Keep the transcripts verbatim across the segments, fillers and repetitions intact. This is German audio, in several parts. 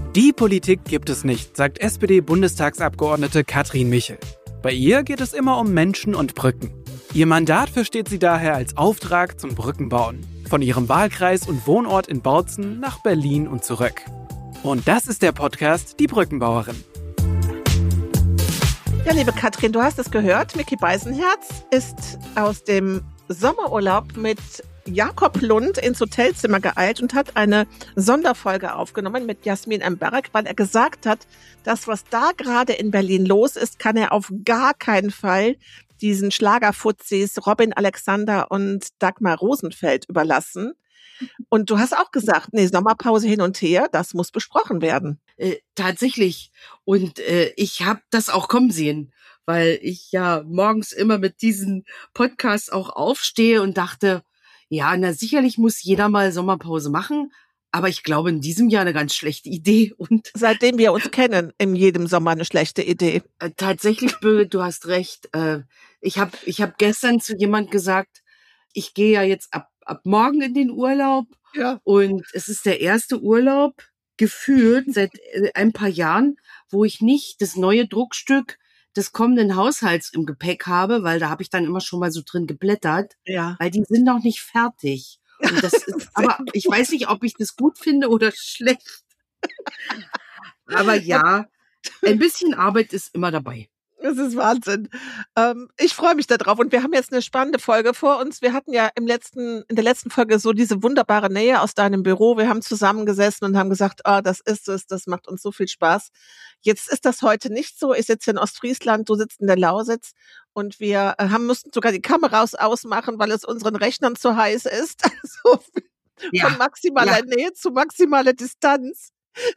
Die Politik gibt es nicht, sagt S P D-Bundestagsabgeordnete Katrin Michel. Bei ihr geht es immer um Menschen und Brücken. Ihr Mandat versteht sie daher als Auftrag zum Brückenbauen. Von ihrem Wahlkreis und Wohnort in Bautzen nach Berlin und zurück. Und das ist der Podcast Die Brückenbauerin. Ja, liebe Katrin, du hast es gehört, Micky Beisenherz ist aus dem Sommerurlaub mit Jakob Lund ins Hotelzimmer geeilt und hat eine Sonderfolge aufgenommen mit Jasmin Embarek, weil er gesagt hat, das, was da gerade in Berlin los ist, kann er auf gar keinen Fall diesen Schlagerfuzis Robin Alexander und Dagmar Rosenfeld überlassen. Und du hast auch gesagt, nee, Sommerpause hin und her, das muss besprochen werden. Äh, tatsächlich. Und äh, ich habe das auch kommen sehen, weil ich ja morgens immer mit diesen Podcasts auch aufstehe und dachte, ja, na sicherlich muss jeder mal Sommerpause machen, aber ich glaube in diesem Jahr eine ganz schlechte Idee. Und seitdem wir uns kennen, in jedem Sommer eine schlechte Idee. Äh, tatsächlich, Birgit, du hast recht. Äh, ich habe ich hab gestern zu jemand gesagt, ich gehe ja jetzt ab, ab morgen in den Urlaub. Ja. Und es ist der erste Urlaub gefühlt seit äh, ein paar Jahren, wo ich nicht das neue Druckstück des kommenden Haushalts im Gepäck habe, weil da habe ich dann immer schon mal so drin geblättert, ja. weil die sind noch nicht fertig. Und das ist, aber ich weiß nicht, ob ich das gut finde oder schlecht. Aber ja, ein bisschen Arbeit ist immer dabei. Das ist Wahnsinn. Ähm, ich freue mich darauf und wir haben jetzt eine spannende Folge vor uns. Wir hatten ja im letzten, in der letzten Folge so diese wunderbare Nähe aus deinem Büro. Wir haben zusammengesessen und haben gesagt, ah, das ist es, das macht uns so viel Spaß. Jetzt ist das heute nicht so. Ich sitze in Ostfriesland, du sitzt in der Lausitz und wir haben mussten sogar die Kameras ausmachen, weil es unseren Rechnern zu heiß ist. Also ja, von maximaler ja. Nähe zu maximaler Distanz.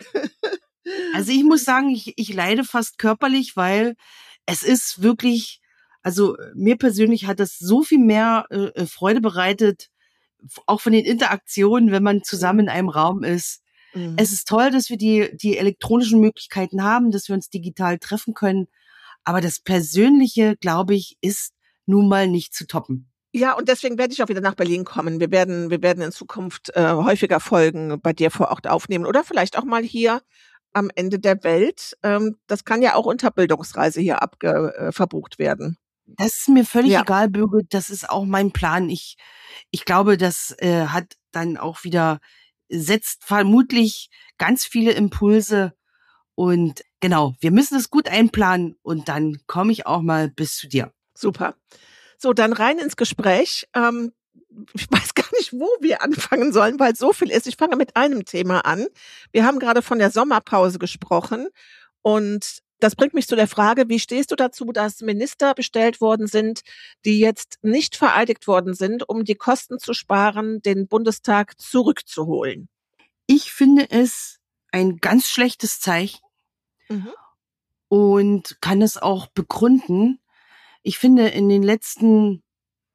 Also ich muss sagen, ich, ich leide fast körperlich, weil es ist wirklich, also mir persönlich hat es so viel mehr äh, Freude bereitet, auch von den Interaktionen, wenn man zusammen in einem Raum ist. Mhm. Es ist toll, dass wir die, die elektronischen Möglichkeiten haben, dass wir uns digital treffen können. Aber das Persönliche, glaube ich, ist nun mal nicht zu toppen. Ja, und deswegen werde ich auch wieder nach Berlin kommen. Wir werden, wir werden in Zukunft äh, häufiger Folgen bei dir vor Ort aufnehmen oder vielleicht auch mal hier am Ende der Welt. Ähm, das kann ja auch unter Bildungsreise hier abge, äh, verbucht werden. Das ist mir völlig ja. egal, Birgit. Das ist auch mein Plan. Ich, ich glaube, das äh, hat dann auch wieder, setzt vermutlich ganz viele Impulse. Und genau, wir müssen es gut einplanen und dann komme ich auch mal bis zu dir. Super. So, dann rein ins Gespräch. Ähm, ich weiß gar nicht, wo wir anfangen sollen, weil so viel ist. Ich fange mit einem Thema an. Wir haben gerade von der Sommerpause gesprochen und das bringt mich zu der Frage, wie stehst du dazu, dass Minister bestellt worden sind, die jetzt nicht vereidigt worden sind, um die Kosten zu sparen, den Bundestag zurückzuholen? Ich finde es ein ganz schlechtes Zeichen mhm. und kann es auch begründen. Ich finde, in den letzten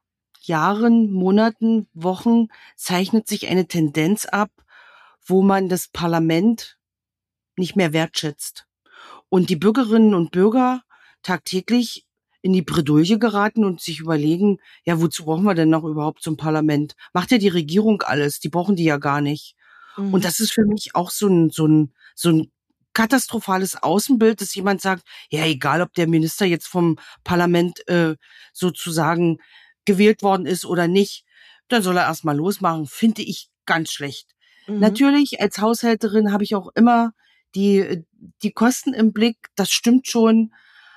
Jahren, Monaten, Wochen zeichnet sich eine Tendenz ab, wo man das Parlament nicht mehr wertschätzt und die Bürgerinnen und Bürger tagtäglich in die Bredouille geraten und sich überlegen, ja, wozu brauchen wir denn noch überhaupt so ein Parlament? Macht ja die Regierung alles, die brauchen die ja gar nicht. Mhm. Und das ist für mich auch so ein, so ein, so ein katastrophales Außenbild, dass jemand sagt, ja, egal, ob der Minister jetzt vom Parlament äh, sozusagen gewählt worden ist oder nicht, dann soll er erstmal losmachen, finde ich ganz schlecht. Mhm. Natürlich, als Haushälterin habe ich auch immer die, die Kosten im Blick, das stimmt schon,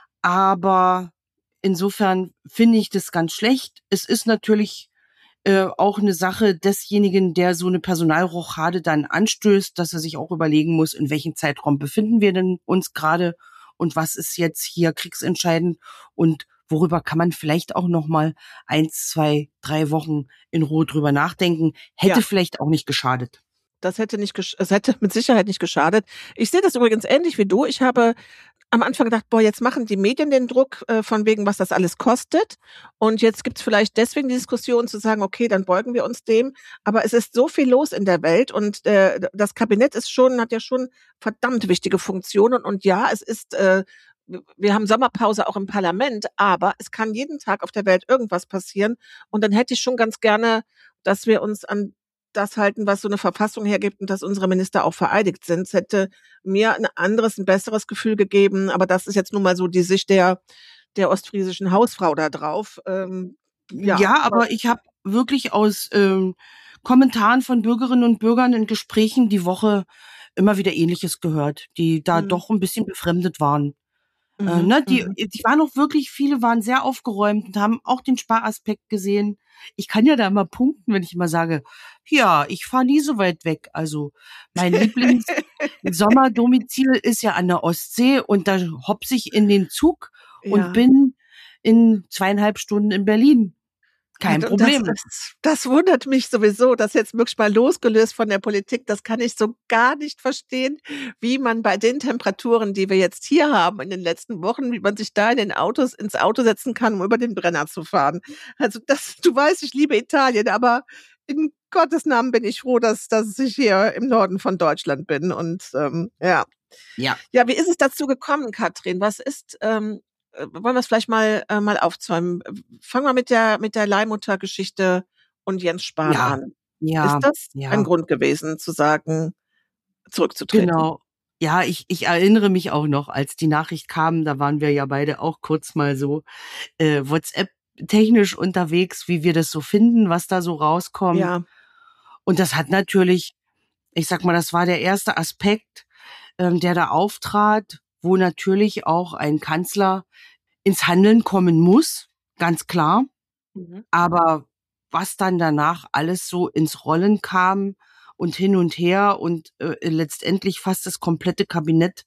aber insofern finde ich das ganz schlecht. Es ist natürlich äh, auch eine Sache desjenigen, der so eine Personalrochade dann anstößt, dass er sich auch überlegen muss, in welchem Zeitraum befinden wir denn uns gerade und was ist jetzt hier kriegsentscheidend und worüber kann man vielleicht auch noch mal eins, zwei, drei Wochen in Ruhe drüber nachdenken. Hätte ja. vielleicht auch nicht geschadet. Das hätte nicht, es hätte mit Sicherheit nicht geschadet. Ich sehe das übrigens ähnlich wie du. Ich habe am Anfang gedacht, boah, jetzt machen die Medien den Druck äh, von wegen, was das alles kostet. Und jetzt gibt's vielleicht deswegen die Diskussion zu sagen, okay, dann beugen wir uns dem. Aber es ist so viel los in der Welt und äh, das Kabinett ist schon, hat ja schon verdammt wichtige Funktionen. Und ja, es ist, äh, wir haben Sommerpause auch im Parlament, aber es kann jeden Tag auf der Welt irgendwas passieren. Und dann hätte ich schon ganz gerne, dass wir uns an das halten, was so eine Verfassung hergibt und dass unsere Minister auch vereidigt sind. Es hätte mir ein anderes, ein besseres Gefühl gegeben, aber das ist jetzt nun mal so die Sicht der der ostfriesischen Hausfrau da drauf. Ähm, ja, Ja, aber ich habe wirklich aus ähm, Kommentaren von Bürgerinnen und Bürgern in Gesprächen die Woche immer wieder Ähnliches gehört, die da Mhm. doch ein bisschen befremdet waren. Äh, Mhm, ne, die, mhm. die waren auch wirklich, viele waren sehr aufgeräumt und haben auch den Sparaspekt gesehen. Ich kann ja da immer punkten, wenn ich immer sage, ja, ich fahre nie so weit weg. Also mein Lieblings-Sommerdomizil ist ja an der Ostsee und da hopse ich in den Zug und Ja. bin in zweieinhalb Stunden in Berlin. Kein Und das, Problem. ist, das wundert mich sowieso, das jetzt wirklich mal losgelöst von der Politik, das kann ich so gar nicht verstehen, wie man bei den Temperaturen, die wir jetzt hier haben in den letzten Wochen, wie man sich da in den Autos, ins Auto setzen kann, um über den Brenner zu fahren. Also das, du weißt, ich liebe Italien, aber in Gottes Namen bin ich froh, dass, dass ich hier im Norden von Deutschland bin. Und ähm, ja. Ja. Ja, wie ist es dazu gekommen, Katrin? Was ist, ähm, äh, wollen wir es vielleicht mal äh, mal aufzäumen? Fangen wir mit der mit der Leihmutter-Geschichte und Jens Spahn Ja, an. Ist ja, das ein ja, Grund gewesen, zu sagen, zurückzutreten? genau. Ja, ich, ich erinnere mich auch noch, als die Nachricht kam, da waren wir ja beide auch kurz mal so äh, WhatsApp-technisch unterwegs, wie wir das so finden, was da so rauskommt. Ja. Und das hat natürlich, ich sag mal, das war der erste Aspekt, ähm, der da auftrat, wo natürlich auch ein Kanzler ins Handeln kommen muss, ganz klar. Mhm. Aber was dann danach alles so ins Rollen kam und hin und her und äh, letztendlich fast das komplette Kabinett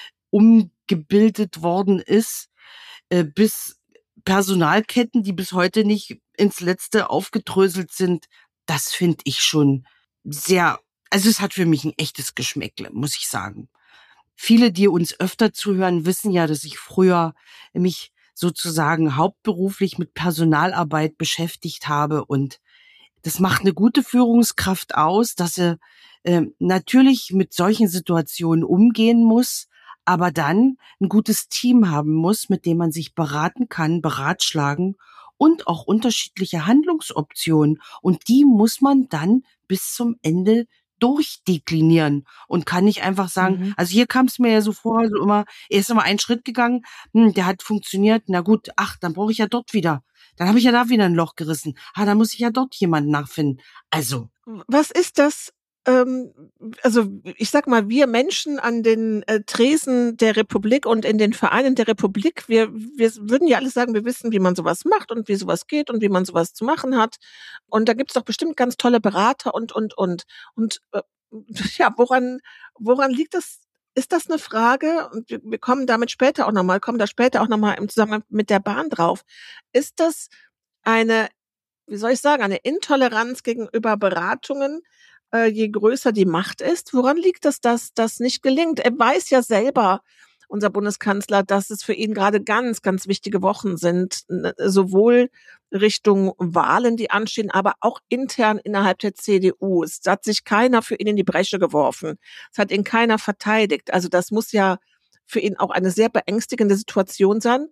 umgebildet worden ist, äh, bis Personalketten, die bis heute nicht ins Letzte aufgedröselt sind, das finde ich schon sehr, also es hat für mich ein echtes Geschmäckle, muss ich sagen. Viele, die uns öfter zuhören, wissen ja, dass ich früher mich sozusagen hauptberuflich mit Personalarbeit beschäftigt habe. Und das macht eine gute Führungskraft aus, dass sie äh, natürlich mit solchen Situationen umgehen muss, aber dann ein gutes Team haben muss, mit dem man sich beraten kann, beratschlagen und auch unterschiedliche Handlungsoptionen. Und die muss man dann bis zum Ende durchdeklinieren und kann nicht einfach sagen, Mhm. also hier kam es mir ja so vor, so immer, er ist immer einen Schritt gegangen, hm, der hat funktioniert, na gut, ach, dann brauche ich ja dort wieder. Dann habe ich ja da wieder ein Loch gerissen. Ah, dann muss ich ja dort jemanden nachfinden. Also, Was ist das? Ähm, also ich sag mal, wir Menschen an den äh, Tresen der Republik und in den Vereinen der Republik, wir, wir würden ja alle sagen, wir wissen, wie man sowas macht und wie sowas geht und wie man sowas zu machen hat. Und da gibt's doch bestimmt ganz tolle Berater und, und, und. Und äh, ja, woran, woran liegt das? Ist das eine Frage? Und wir, wir kommen damit später auch nochmal, kommen da später auch nochmal im Zusammenhang mit der Bahn drauf. Ist das eine, wie soll ich sagen, eine Intoleranz gegenüber Beratungen, äh, je größer die Macht ist? Woran liegt es, dass das nicht gelingt? Er weiß ja selber, unser Bundeskanzler, dass es für ihn gerade ganz, ganz wichtige Wochen sind, n- sowohl Richtung Wahlen, die anstehen, aber auch intern innerhalb der C D U. Es hat sich keiner für ihn in die Bresche geworfen. Es hat ihn keiner verteidigt. Also das muss ja für ihn auch eine sehr beängstigende Situation sein.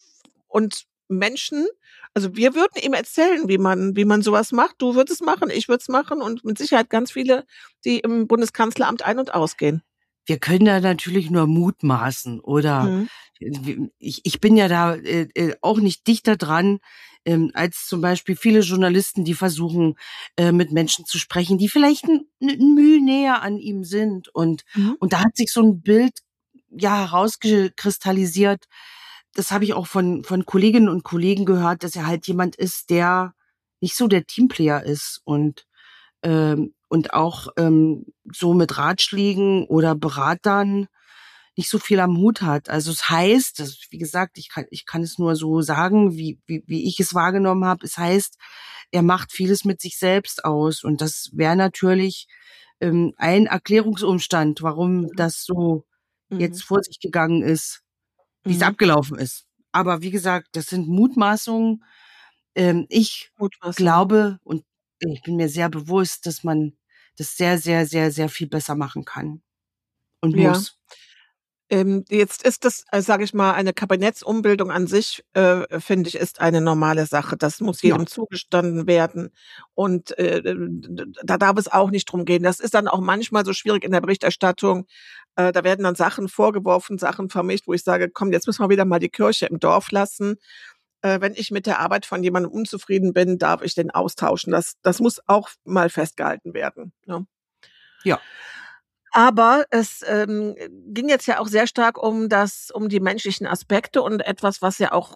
Und Menschen, also wir würden ihm erzählen, wie man, wie man sowas macht. Du würdest es machen, ich würde es machen und mit Sicherheit ganz viele, die im Bundeskanzleramt ein- und ausgehen. wir können da natürlich nur mutmaßen oder Mhm. ich, ich bin ja da äh, äh, auch nicht dichter dran, ähm, als zum Beispiel viele Journalisten, die versuchen, äh, mit Menschen zu sprechen, die vielleicht ein, ein Mühe näher an ihm sind. Und, Mhm. und da hat sich so ein Bild ja herausgekristallisiert. Das habe ich auch von, von Kolleginnen und Kollegen gehört, dass er halt jemand ist, der nicht so der Teamplayer ist und ähm, und auch ähm, so mit Ratschlägen oder Beratern nicht so viel am Hut hat. Also es heißt, das, wie gesagt, ich kann ich kann es nur so sagen, wie wie, wie ich es wahrgenommen habe. Es heißt, er macht vieles mit sich selbst aus und das wäre natürlich ähm, ein Erklärungsumstand, warum das so Mhm. jetzt vor sich gegangen ist, wie es Mhm. abgelaufen ist. Aber wie gesagt, das sind Mutmaßungen. Ähm, ich Mutmaßung. glaube und ich bin mir sehr bewusst, dass man das sehr, sehr, sehr, sehr viel besser machen kann und Ja. muss. Ähm, jetzt ist das, äh, sage ich mal, eine Kabinettsumbildung an sich, äh, finde ich, ist eine normale Sache. Das muss Ja. jedem zugestanden werden. Und äh, d- da darf es auch nicht drum gehen. Das ist dann auch manchmal so schwierig in der Berichterstattung. Äh, da werden dann Sachen vorgeworfen, Sachen vermischt, wo ich sage, komm, jetzt müssen wir wieder mal die Kirche im Dorf lassen. Äh, wenn ich mit der Arbeit von jemandem unzufrieden bin, darf ich den austauschen. Das, das muss auch mal festgehalten werden. Ja. Ja. Aber es ähm, ging jetzt ja auch sehr stark um das, um die menschlichen Aspekte und etwas, was ja auch,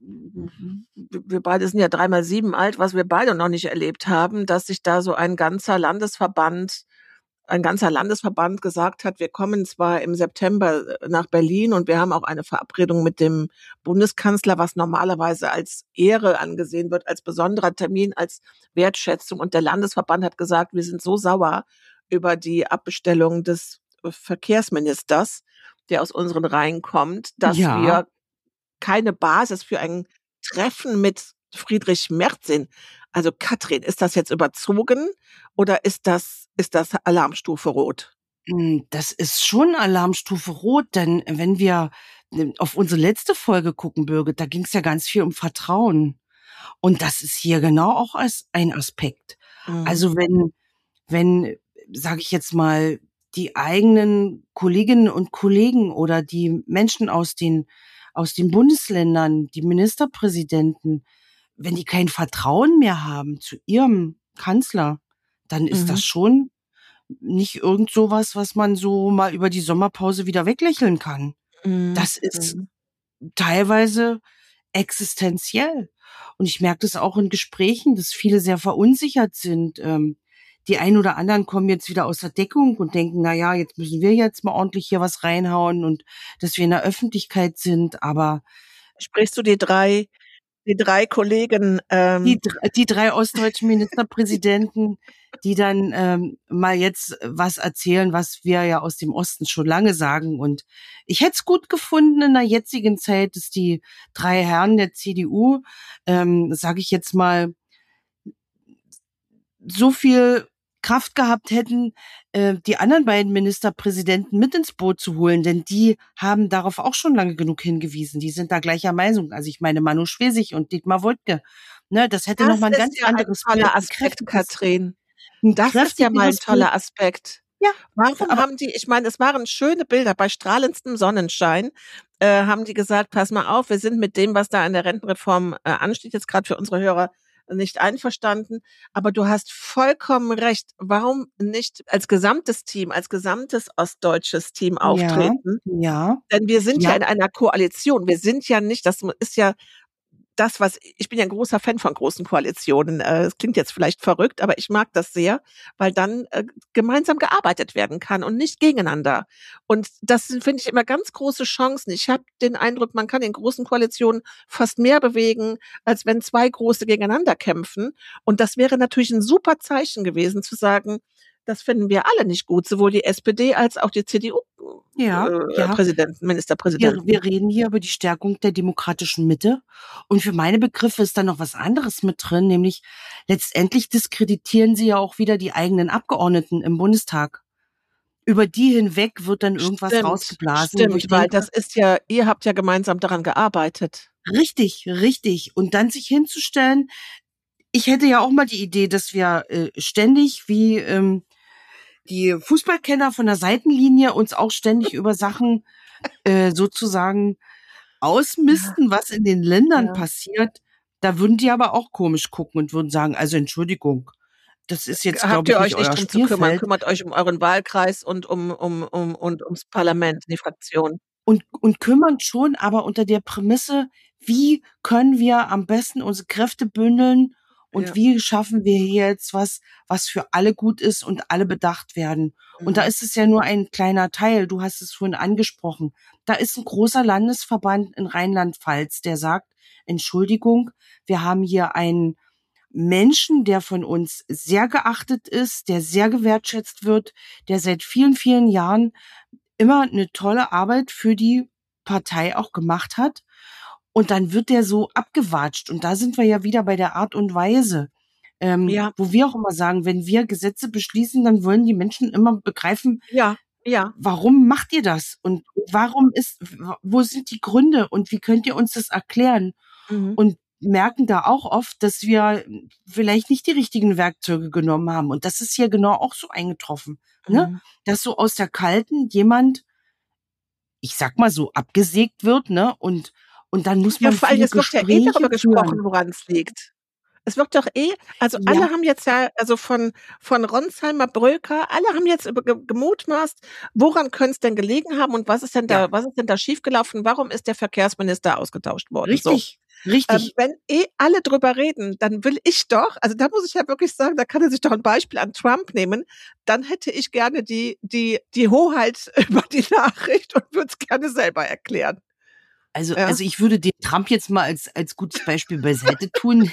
wir beide sind ja dreimal sieben alt, was wir beide noch nicht erlebt haben, dass sich da so ein ganzer Landesverband, ein ganzer Landesverband gesagt hat, wir kommen zwar im September nach Berlin und wir haben auch eine Verabredung mit dem Bundeskanzler, was normalerweise als Ehre angesehen wird, als besonderer Termin, als Wertschätzung. Und der Landesverband hat gesagt, wir sind so sauer über die Abbestellung des Verkehrsministers, der aus unseren Reihen kommt, dass Ja. wir keine Basis für ein Treffen mit Friedrich Merz sehen. Also Katrin, ist das jetzt überzogen oder ist das, ist das Alarmstufe Rot? Mm, Das ist schon Alarmstufe Rot, denn wenn wir äh, auf unsere letzte Folge gucken, Birgit, da ging es ja ganz viel um Vertrauen. Und das ist hier genau auch als ein Aspekt. Mhm. Also wenn, wenn, sage ich jetzt mal, die eigenen Kolleginnen und Kollegen oder die Menschen aus den, aus den Bundesländern, die Ministerpräsidenten, wenn die kein Vertrauen mehr haben zu ihrem Kanzler, dann ist Mhm. das schon nicht irgend sowas, was man so mal über die Sommerpause wieder weglächeln kann. Mhm. Das ist Mhm. teilweise existenziell. Und ich merke das auch in Gesprächen, dass viele sehr verunsichert sind. Ähm, die einen oder anderen kommen jetzt wieder aus der Deckung und denken, na ja, jetzt müssen wir jetzt mal ordentlich hier was reinhauen und dass wir in der Öffentlichkeit sind. Aber Sprichst du die drei, die drei Kollegen, ähm, die, dr- die drei ostdeutschen Ministerpräsidenten, die dann ähm, mal jetzt was erzählen, was wir ja aus dem Osten schon lange sagen. Und ich hätte es gut gefunden in der jetzigen Zeit, dass die drei Herren der C D U, ähm, sage ich jetzt mal, so viel Kraft gehabt hätten, äh, die anderen beiden Ministerpräsidenten mit ins Boot zu holen, denn die haben darauf auch schon lange genug hingewiesen. Die sind da gleicher Meinung. Also ich meine Manu Schwesig und Dietmar Woidke. Ne, das hätte das nochmal ein ist ganz ja ein anderes toller Bild, ein Aspekt, kräftiges, Katrin. ein Das ist ja mal ein kräftigeres toller Bild. Aspekt. Ja, Warum aber haben die, ich meine, es waren schöne Bilder, bei strahlendstem Sonnenschein, äh, haben die gesagt, pass mal auf, wir sind mit dem, was da in der Rentenreform äh, ansteht, jetzt gerade für unsere Hörer nicht einverstanden. Aber du hast vollkommen recht. Warum nicht als gesamtes Team, als gesamtes ostdeutsches Team ja, auftreten? ja, Denn wir sind ja ja, in einer Koalition. Wir sind ja nicht, das ist ja das, was, ich bin ja ein großer Fan von großen Koalitionen. Äh, Es klingt jetzt vielleicht verrückt, aber ich mag das sehr, weil dann äh, gemeinsam gearbeitet werden kann und nicht gegeneinander. Und das sind, finde ich, immer ganz große Chancen. Ich habe den Eindruck, man kann in großen Koalitionen fast mehr bewegen, als wenn zwei große gegeneinander kämpfen. Und das wäre natürlich ein super Zeichen gewesen, zu sagen, das finden wir alle nicht gut, sowohl die S P D als auch die C D ja, ja. U-Präsidenten, Wir, Ministerpräsidenten. wir reden hier über die Stärkung der demokratischen Mitte. Und für meine Begriffe ist da noch was anderes mit drin, nämlich letztendlich diskreditieren sie ja auch wieder die eigenen Abgeordneten im Bundestag. Über die hinweg wird dann irgendwas Stimmt, rausgeblasen, wo ich stimmt, weil denke, das ist ja, ihr habt ja gemeinsam daran gearbeitet. richtig, richtig. Und dann sich hinzustellen, ich hätte ja auch mal die Idee, dass wir äh, ständig wie ähm, die Fußballkenner von der Seitenlinie uns auch ständig über Sachen äh, sozusagen ausmisten, was in den Ländern Ja. passiert. Da würden die aber auch komisch gucken und würden sagen, also Entschuldigung, das ist jetzt, Habt glaube ich, ihr nicht euch nicht euer drum zu kümmern? Spielfeld. Kümmert euch um euren Wahlkreis und um, um, um, und ums Parlament, die Fraktion. Und, und kümmern schon, aber unter der Prämisse, wie können wir am besten unsere Kräfte bündeln und Ja. wie schaffen wir hier jetzt was, was für alle gut ist und alle bedacht werden. Und da Mhm. ist es ja nur ein kleiner Teil, du hast es vorhin angesprochen. Da ist ein großer Landesverband in Rheinland-Pfalz, der sagt, Entschuldigung, wir haben hier einen Menschen, der von uns sehr geachtet ist, der sehr gewertschätzt wird, der seit vielen, vielen Jahren immer eine tolle Arbeit für die Partei auch gemacht hat. Und dann wird der so abgewatscht. Und da sind wir ja wieder bei der Art und Weise, ähm, Ja. wo wir auch immer sagen, wenn wir Gesetze beschließen, dann wollen die Menschen immer begreifen, Ja, ja. warum macht ihr das? Und, Warum ist, wo sind die Gründe und wie könnt ihr uns das erklären? Mhm. Und merken da auch oft, dass wir vielleicht nicht die richtigen Werkzeuge genommen haben. Und das ist hier genau auch so eingetroffen, mhm. ne? Dass so aus der Kalten jemand, ich sag mal so, abgesägt wird, ne? Und, und dann muss man ja, vor allem, viele es wird ja eh darüber gesprochen, woran es liegt. Es wird doch eh, also ja. alle haben jetzt ja, also von, von Ronsheimer, Bröker, alle haben jetzt gemutmaßt, woran könnte es denn gelegen haben und was ist denn da, ja. was ist denn da schiefgelaufen? Warum ist der Verkehrsminister ausgetauscht worden? Richtig, so. richtig. Ähm, wenn eh alle drüber reden, dann will ich doch, also da muss ich ja wirklich sagen, da kann er sich doch ein Beispiel an Trump nehmen, dann hätte ich gerne die, die, die Hoheit über die Nachricht und würde es gerne selber erklären. Also, ja. also ich würde den Trump jetzt mal als, als gutes Beispiel beiseite tun.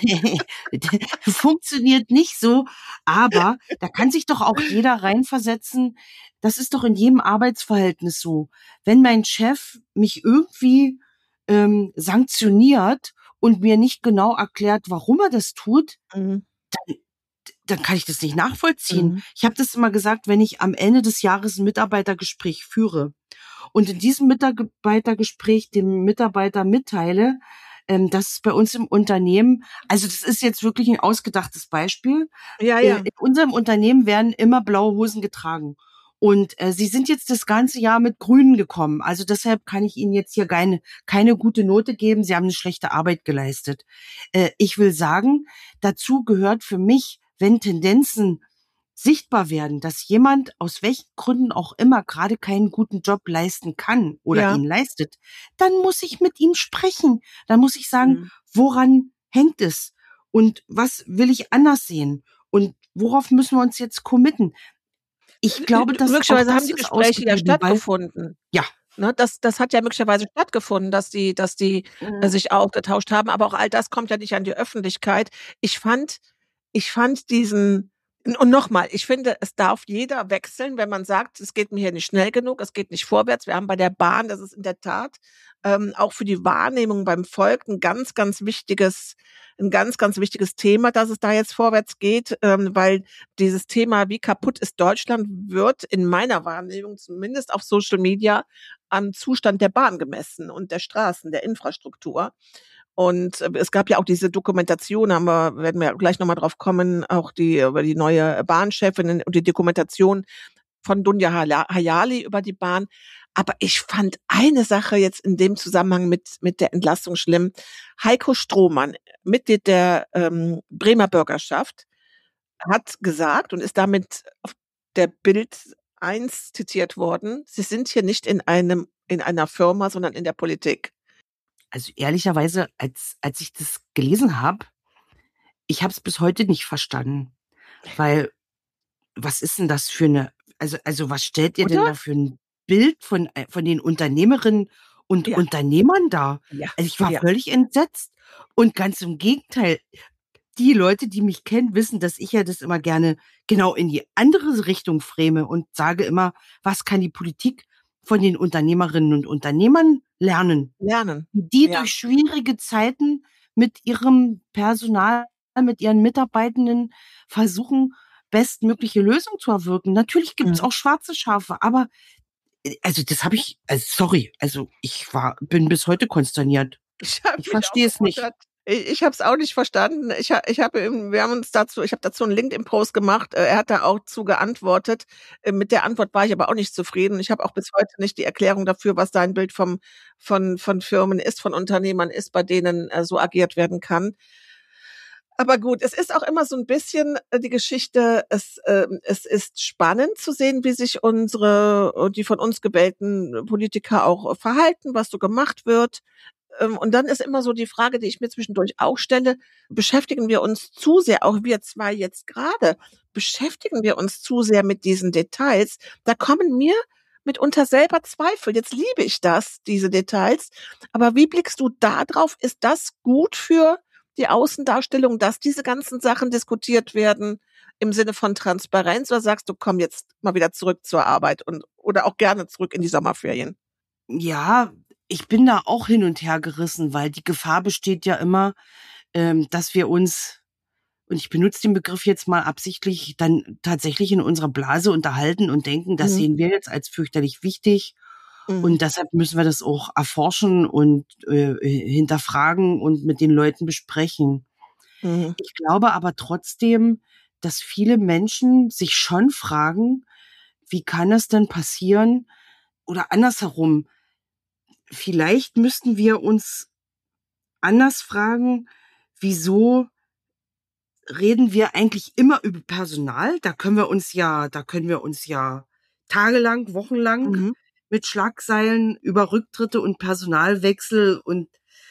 Funktioniert nicht so, aber da kann sich doch auch jeder reinversetzen. Das ist doch in jedem Arbeitsverhältnis so. Wenn mein Chef mich irgendwie ähm, sanktioniert und mir nicht genau erklärt, warum er das tut, mhm. dann, dann kann ich das nicht nachvollziehen. Mhm. Ich habe das immer gesagt, wenn ich am Ende des Jahres ein Mitarbeitergespräch führe, und in diesem Mitarbeitergespräch dem Mitarbeiter mitteile, ähm, dass es bei uns im Unternehmen, also das ist jetzt wirklich ein ausgedachtes Beispiel, ja, ja. Äh, in unserem Unternehmen werden immer blaue Hosen getragen. Und äh, sie sind jetzt das ganze Jahr mit Grünen gekommen. Also deshalb kann ich Ihnen jetzt hier keine, keine gute Note geben. Sie haben eine schlechte Arbeit geleistet. Äh, ich will sagen, dazu gehört für mich, wenn Tendenzen sichtbar werden, dass jemand aus welchen Gründen auch immer gerade keinen guten Job leisten kann oder ja. ihn leistet, dann muss ich mit ihm sprechen. Dann muss ich sagen, mhm. woran hängt es? Und was will ich anders sehen? Und worauf müssen wir uns jetzt committen? Ich glaube, dass möglicherweise haben die Gespräche ja stattgefunden. Ja. Ne, das, das hat ja möglicherweise stattgefunden, dass die, dass die mhm. äh, sich ausgetauscht haben. Aber auch all das kommt ja nicht an die Öffentlichkeit. Ich fand, ich fand diesen Und nochmal, ich finde, es darf jeder wechseln, wenn man sagt, es geht mir hier nicht schnell genug, es geht nicht vorwärts. Wir haben bei der Bahn, das ist in der Tat ähm, auch für die Wahrnehmung beim Volk ein ganz, ganz wichtiges, ein ganz, ganz wichtiges Thema, dass es da jetzt vorwärts geht, ähm, weil dieses Thema, wie kaputt ist Deutschland, wird in meiner Wahrnehmung zumindest auf Social Media am Zustand der Bahn gemessen und der Straßen, der Infrastruktur. Und es gab ja auch diese Dokumentation, haben wir, werden wir gleich nochmal drauf kommen, auch die über die neue Bahnchefin und die Dokumentation von Dunja Hayali über die Bahn. Aber ich fand eine Sache jetzt in dem Zusammenhang mit mit der Entlastung schlimm. Heiko Strohmann, Mitglied der ähm, Bremer Bürgerschaft, hat gesagt und ist damit auf der Bild eins zitiert worden, Sie sind hier nicht in einem in einer Firma, sondern in der Politik. Also ehrlicherweise, als als ich das gelesen habe, ich habe es bis heute nicht verstanden, weil was ist denn das für eine, also also was stellt ihr Oder? denn da für ein Bild von von den Unternehmerinnen und ja. Unternehmern dar? Ja. Also ich war ja. völlig entsetzt und ganz im Gegenteil. Die Leute, die mich kennen, wissen, dass ich ja das immer gerne genau in die andere Richtung frame und sage immer, was kann die Politik von den Unternehmerinnen und Unternehmern lernen. Lernen. Die ja. durch schwierige Zeiten mit ihrem Personal, mit ihren Mitarbeitenden versuchen, bestmögliche Lösungen zu erwirken. Natürlich gibt es mhm. auch schwarze Schafe, aber also das habe ich, also sorry, also ich war, bin bis heute konsterniert. Ich, ich verstehe es nicht. Ich, ich habe es auch nicht verstanden. Ich, ich habe, wir haben uns dazu, ich habe dazu einen LinkedIn-Post gemacht. Er hat da auch zu geantwortet. Mit der Antwort war ich aber auch nicht zufrieden. Ich habe auch bis heute nicht die Erklärung dafür, was sein Bild vom von von Firmen ist, von Unternehmern ist, bei denen äh, so agiert werden kann. Aber gut, es ist auch immer so ein bisschen die Geschichte, es, äh, es ist spannend zu sehen, wie sich unsere, die von uns gewählten Politiker auch verhalten, was so gemacht wird. Und dann ist immer so die Frage, die ich mir zwischendurch auch stelle, beschäftigen wir uns zu sehr, auch wir zwei jetzt gerade, beschäftigen wir uns zu sehr mit diesen Details? Da kommen mir mitunter selber Zweifel. Jetzt liebe ich das, diese Details. Aber wie blickst du da drauf? Ist das gut für die Außendarstellung, dass diese ganzen Sachen diskutiert werden im Sinne von Transparenz? Oder sagst du, komm jetzt mal wieder zurück zur Arbeit und oder auch gerne zurück in die Sommerferien? Ja, ich bin da auch hin und her gerissen, weil die Gefahr besteht ja immer, ähm, dass wir uns, und ich benutze den Begriff jetzt mal absichtlich, dann tatsächlich in unserer Blase unterhalten und denken, das mhm. sehen wir jetzt als fürchterlich wichtig Mhm. Und deshalb müssen wir das auch erforschen und äh, hinterfragen und mit den Leuten besprechen. Mhm. Ich glaube aber trotzdem, dass viele Menschen sich schon fragen, wie kann es denn passieren? Oder andersherum, vielleicht müssten wir uns anders fragen, wieso reden wir eigentlich immer über Personal? Da können wir uns ja, da können wir uns ja tagelang, wochenlang mhm. mit Schlagzeilen über Rücktritte und Personalwechsel und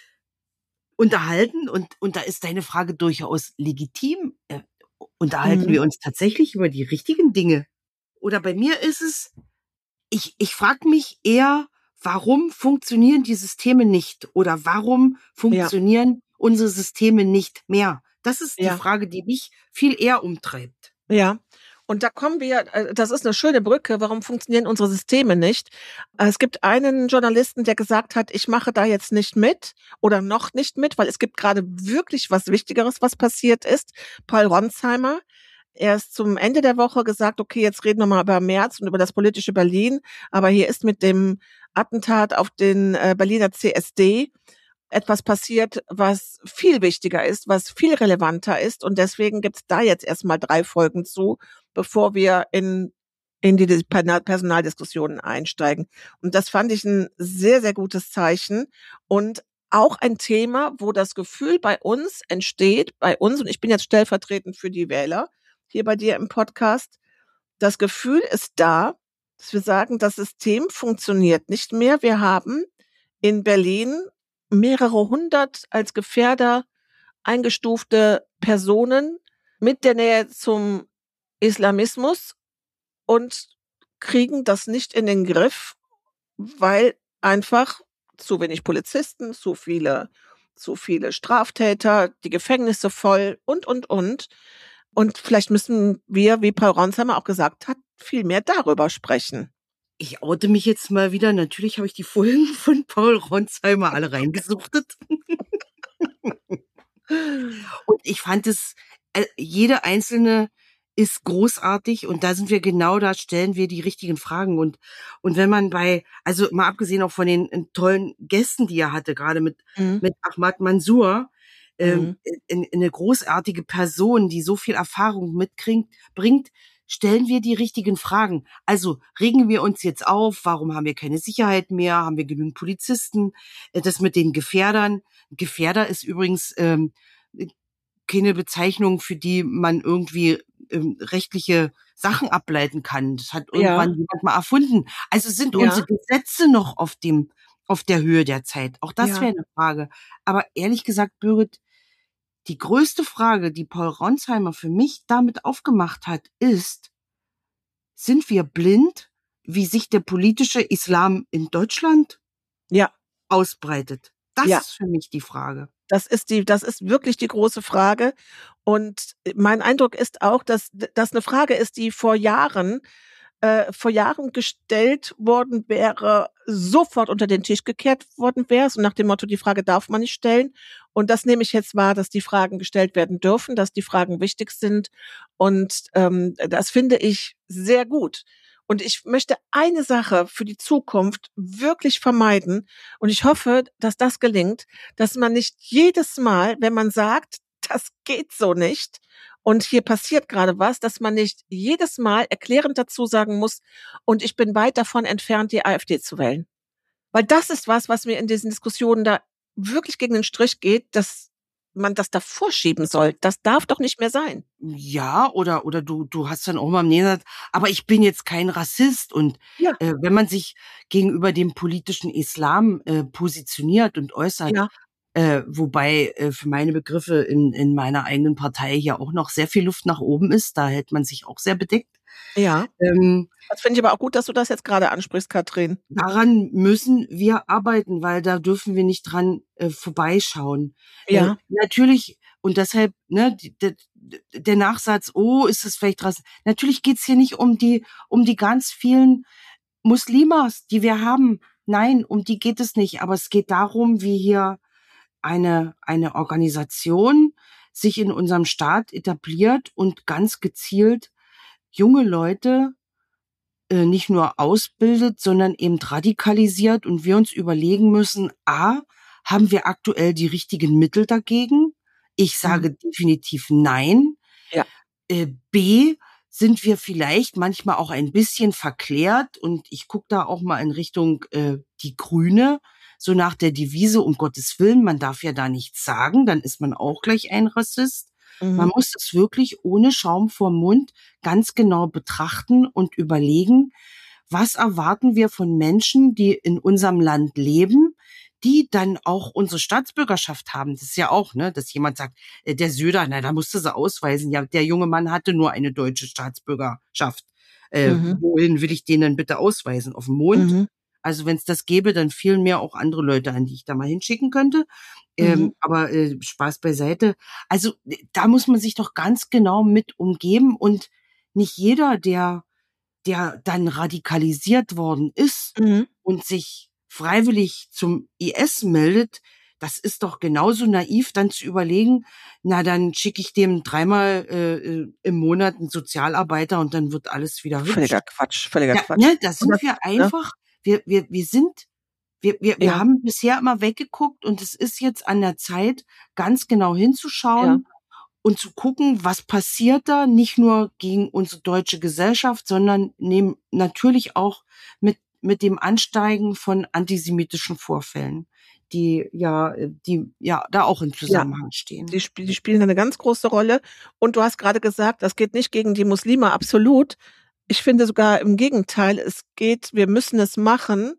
unterhalten. Und, und da ist deine Frage durchaus legitim. Äh, unterhalten mhm. wir uns tatsächlich über die richtigen Dinge? Oder bei mir ist es, ich, ich frage mich eher, warum funktionieren die Systeme nicht? Oder warum funktionieren ja. unsere Systeme nicht mehr? Das ist die ja. Frage, die mich viel eher umtreibt. Ja. Und da kommen wir, das ist eine schöne Brücke, warum funktionieren unsere Systeme nicht? Es gibt einen Journalisten, der gesagt hat, ich mache da jetzt nicht mit oder noch nicht mit, weil es gibt gerade wirklich was Wichtigeres, was passiert ist. Paul Ronsheimer, er ist zum Ende der Woche gesagt, okay, jetzt reden wir mal über März und über das politische Berlin, aber hier ist mit dem Attentat auf den Berliner C S D etwas passiert, was viel wichtiger ist, was viel relevanter ist. Und deswegen gibt es da jetzt erstmal drei Folgen zu, bevor wir in, in die Personaldiskussionen einsteigen. Und das fand ich ein sehr, sehr gutes Zeichen. Und auch ein Thema, wo das Gefühl bei uns entsteht, bei uns, und ich bin jetzt stellvertretend für die Wähler hier bei dir im Podcast, das Gefühl ist da, dass wir sagen, das System funktioniert nicht mehr. Wir haben in Berlin mehrere hundert als Gefährder eingestufte Personen mit der Nähe zum Islamismus und kriegen das nicht in den Griff, weil einfach zu wenig Polizisten, zu viele, zu viele Straftäter, die Gefängnisse voll und, und, und. Und vielleicht müssen wir, wie Paul Ronsheimer auch gesagt hat, viel mehr darüber sprechen. Ich oute mich jetzt mal wieder. Natürlich habe ich die Folgen von Paul Ronsheimer alle reingesuchtet. Und ich fand es, äh, jede einzelne ist großartig und da sind wir genau, da stellen wir die richtigen Fragen. Und, und wenn man bei, also mal abgesehen auch von den tollen Gästen, die er hatte, gerade mit, mhm. mit Ahmad Mansour, ähm, mhm. eine großartige Person, die so viel Erfahrung mitbringt, bringt, stellen wir die richtigen Fragen. Also regen wir uns jetzt auf, warum haben wir keine Sicherheit mehr, haben wir genügend Polizisten, das mit den Gefährdern. Gefährder ist übrigens ähm, keine Bezeichnung, für die man irgendwie ähm, rechtliche Sachen ableiten kann. Das hat irgendwann ja. jemand mal erfunden. Also sind ja. unsere Gesetze noch auf dem auf der Höhe der Zeit? Auch das ja. wäre eine Frage. Aber ehrlich gesagt, Birgit, die größte Frage, die Paul Ronsheimer für mich damit aufgemacht hat, ist, sind wir blind, wie sich der politische Islam in Deutschland ja. ausbreitet? Das ja. ist für mich die Frage. Das ist die, das ist wirklich die große Frage. Und mein Eindruck ist auch, dass das eine Frage ist, die vor Jahren äh, vor Jahren gestellt worden wäre, sofort unter den Tisch gekehrt worden wäre, so nach dem Motto, die Frage darf man nicht stellen. Und das nehme ich jetzt wahr, dass die Fragen gestellt werden dürfen, dass die Fragen wichtig sind. Und ähm, das finde ich sehr gut. Und ich möchte eine Sache für die Zukunft wirklich vermeiden. Und ich hoffe, dass das gelingt, dass man nicht jedes Mal, wenn man sagt, das geht so nicht und hier passiert gerade was, dass man nicht jedes Mal erklärend dazu sagen muss, und ich bin weit davon entfernt, die AfD zu wählen. Weil das ist was, was mir in diesen Diskussionen da wirklich gegen den Strich geht, dass man das davor schieben soll. Das darf doch nicht mehr sein. Ja, oder oder du du hast dann auch mal am Nächsten, aber ich bin jetzt kein Rassist. Und ja. äh, wenn man sich gegenüber dem politischen Islam äh, positioniert und äußert, ja. äh, wobei äh, für meine Begriffe in in meiner eigenen Partei ja auch noch sehr viel Luft nach oben ist, da hält man sich auch sehr bedeckt. Ja. Ähm, das finde ich aber auch gut, dass du das jetzt gerade ansprichst, Katrin. Daran müssen wir arbeiten, weil da dürfen wir nicht dran äh, vorbeischauen. Ja. Äh, natürlich, und deshalb, ne, die, die, der Nachsatz, oh, ist es vielleicht rassistisch. Natürlich geht's hier nicht um die, um die ganz vielen Muslimas, die wir haben. Nein, um die geht es nicht. Aber es geht darum, wie hier eine, eine Organisation sich in unserem Staat etabliert und ganz gezielt junge Leute äh, nicht nur ausbildet, sondern eben radikalisiert und wir uns überlegen müssen, a, haben wir aktuell die richtigen Mittel dagegen? Ich sage mhm. definitiv nein. Ja. Äh, b, sind wir vielleicht manchmal auch ein bisschen verklärt und ich gucke da auch mal in Richtung äh, die Grüne, so nach der Devise, um Gottes Willen, man darf ja da nichts sagen, dann ist man auch gleich ein Rassist. Mhm. Man muss es wirklich ohne Schaum vorm Mund ganz genau betrachten und überlegen, was erwarten wir von Menschen, die in unserem Land leben, die dann auch unsere Staatsbürgerschaft haben. Das ist ja auch, ne, dass jemand sagt, äh, der Söder, na, da musste sie ausweisen. Ja, der junge Mann hatte nur eine deutsche Staatsbürgerschaft. Äh, mhm. Wohin will ich den denn bitte ausweisen? Auf den Mond? Mhm. Also wenn es das gäbe, dann fehlen mir auch andere Leute an, die ich da mal hinschicken könnte. Mhm. Ähm, aber äh, Spaß beiseite. Also da muss man sich doch ganz genau mit umgeben und nicht jeder, der der dann radikalisiert worden ist mhm. und sich freiwillig zum I S meldet, das ist doch genauso naiv, dann zu überlegen, na dann schicke ich dem dreimal äh, im Monat einen Sozialarbeiter und dann wird alles wieder hübsch. Völliger Quatsch, völliger ja, Quatsch. Ne, da sind das, wir einfach, wir wir wir sind, wir wir wir ja. haben bisher immer weggeguckt und es ist jetzt an der Zeit, ganz genau hinzuschauen. Ja. Und zu gucken, was passiert da, nicht nur gegen unsere deutsche Gesellschaft, sondern neben, natürlich auch mit, mit dem Ansteigen von antisemitischen Vorfällen, die ja, die ja da auch im Zusammenhang ja, stehen. Die, sp- die spielen eine ganz große Rolle. Und du hast gerade gesagt, das geht nicht gegen die Muslime, absolut. Ich finde sogar im Gegenteil, es geht, wir müssen es machen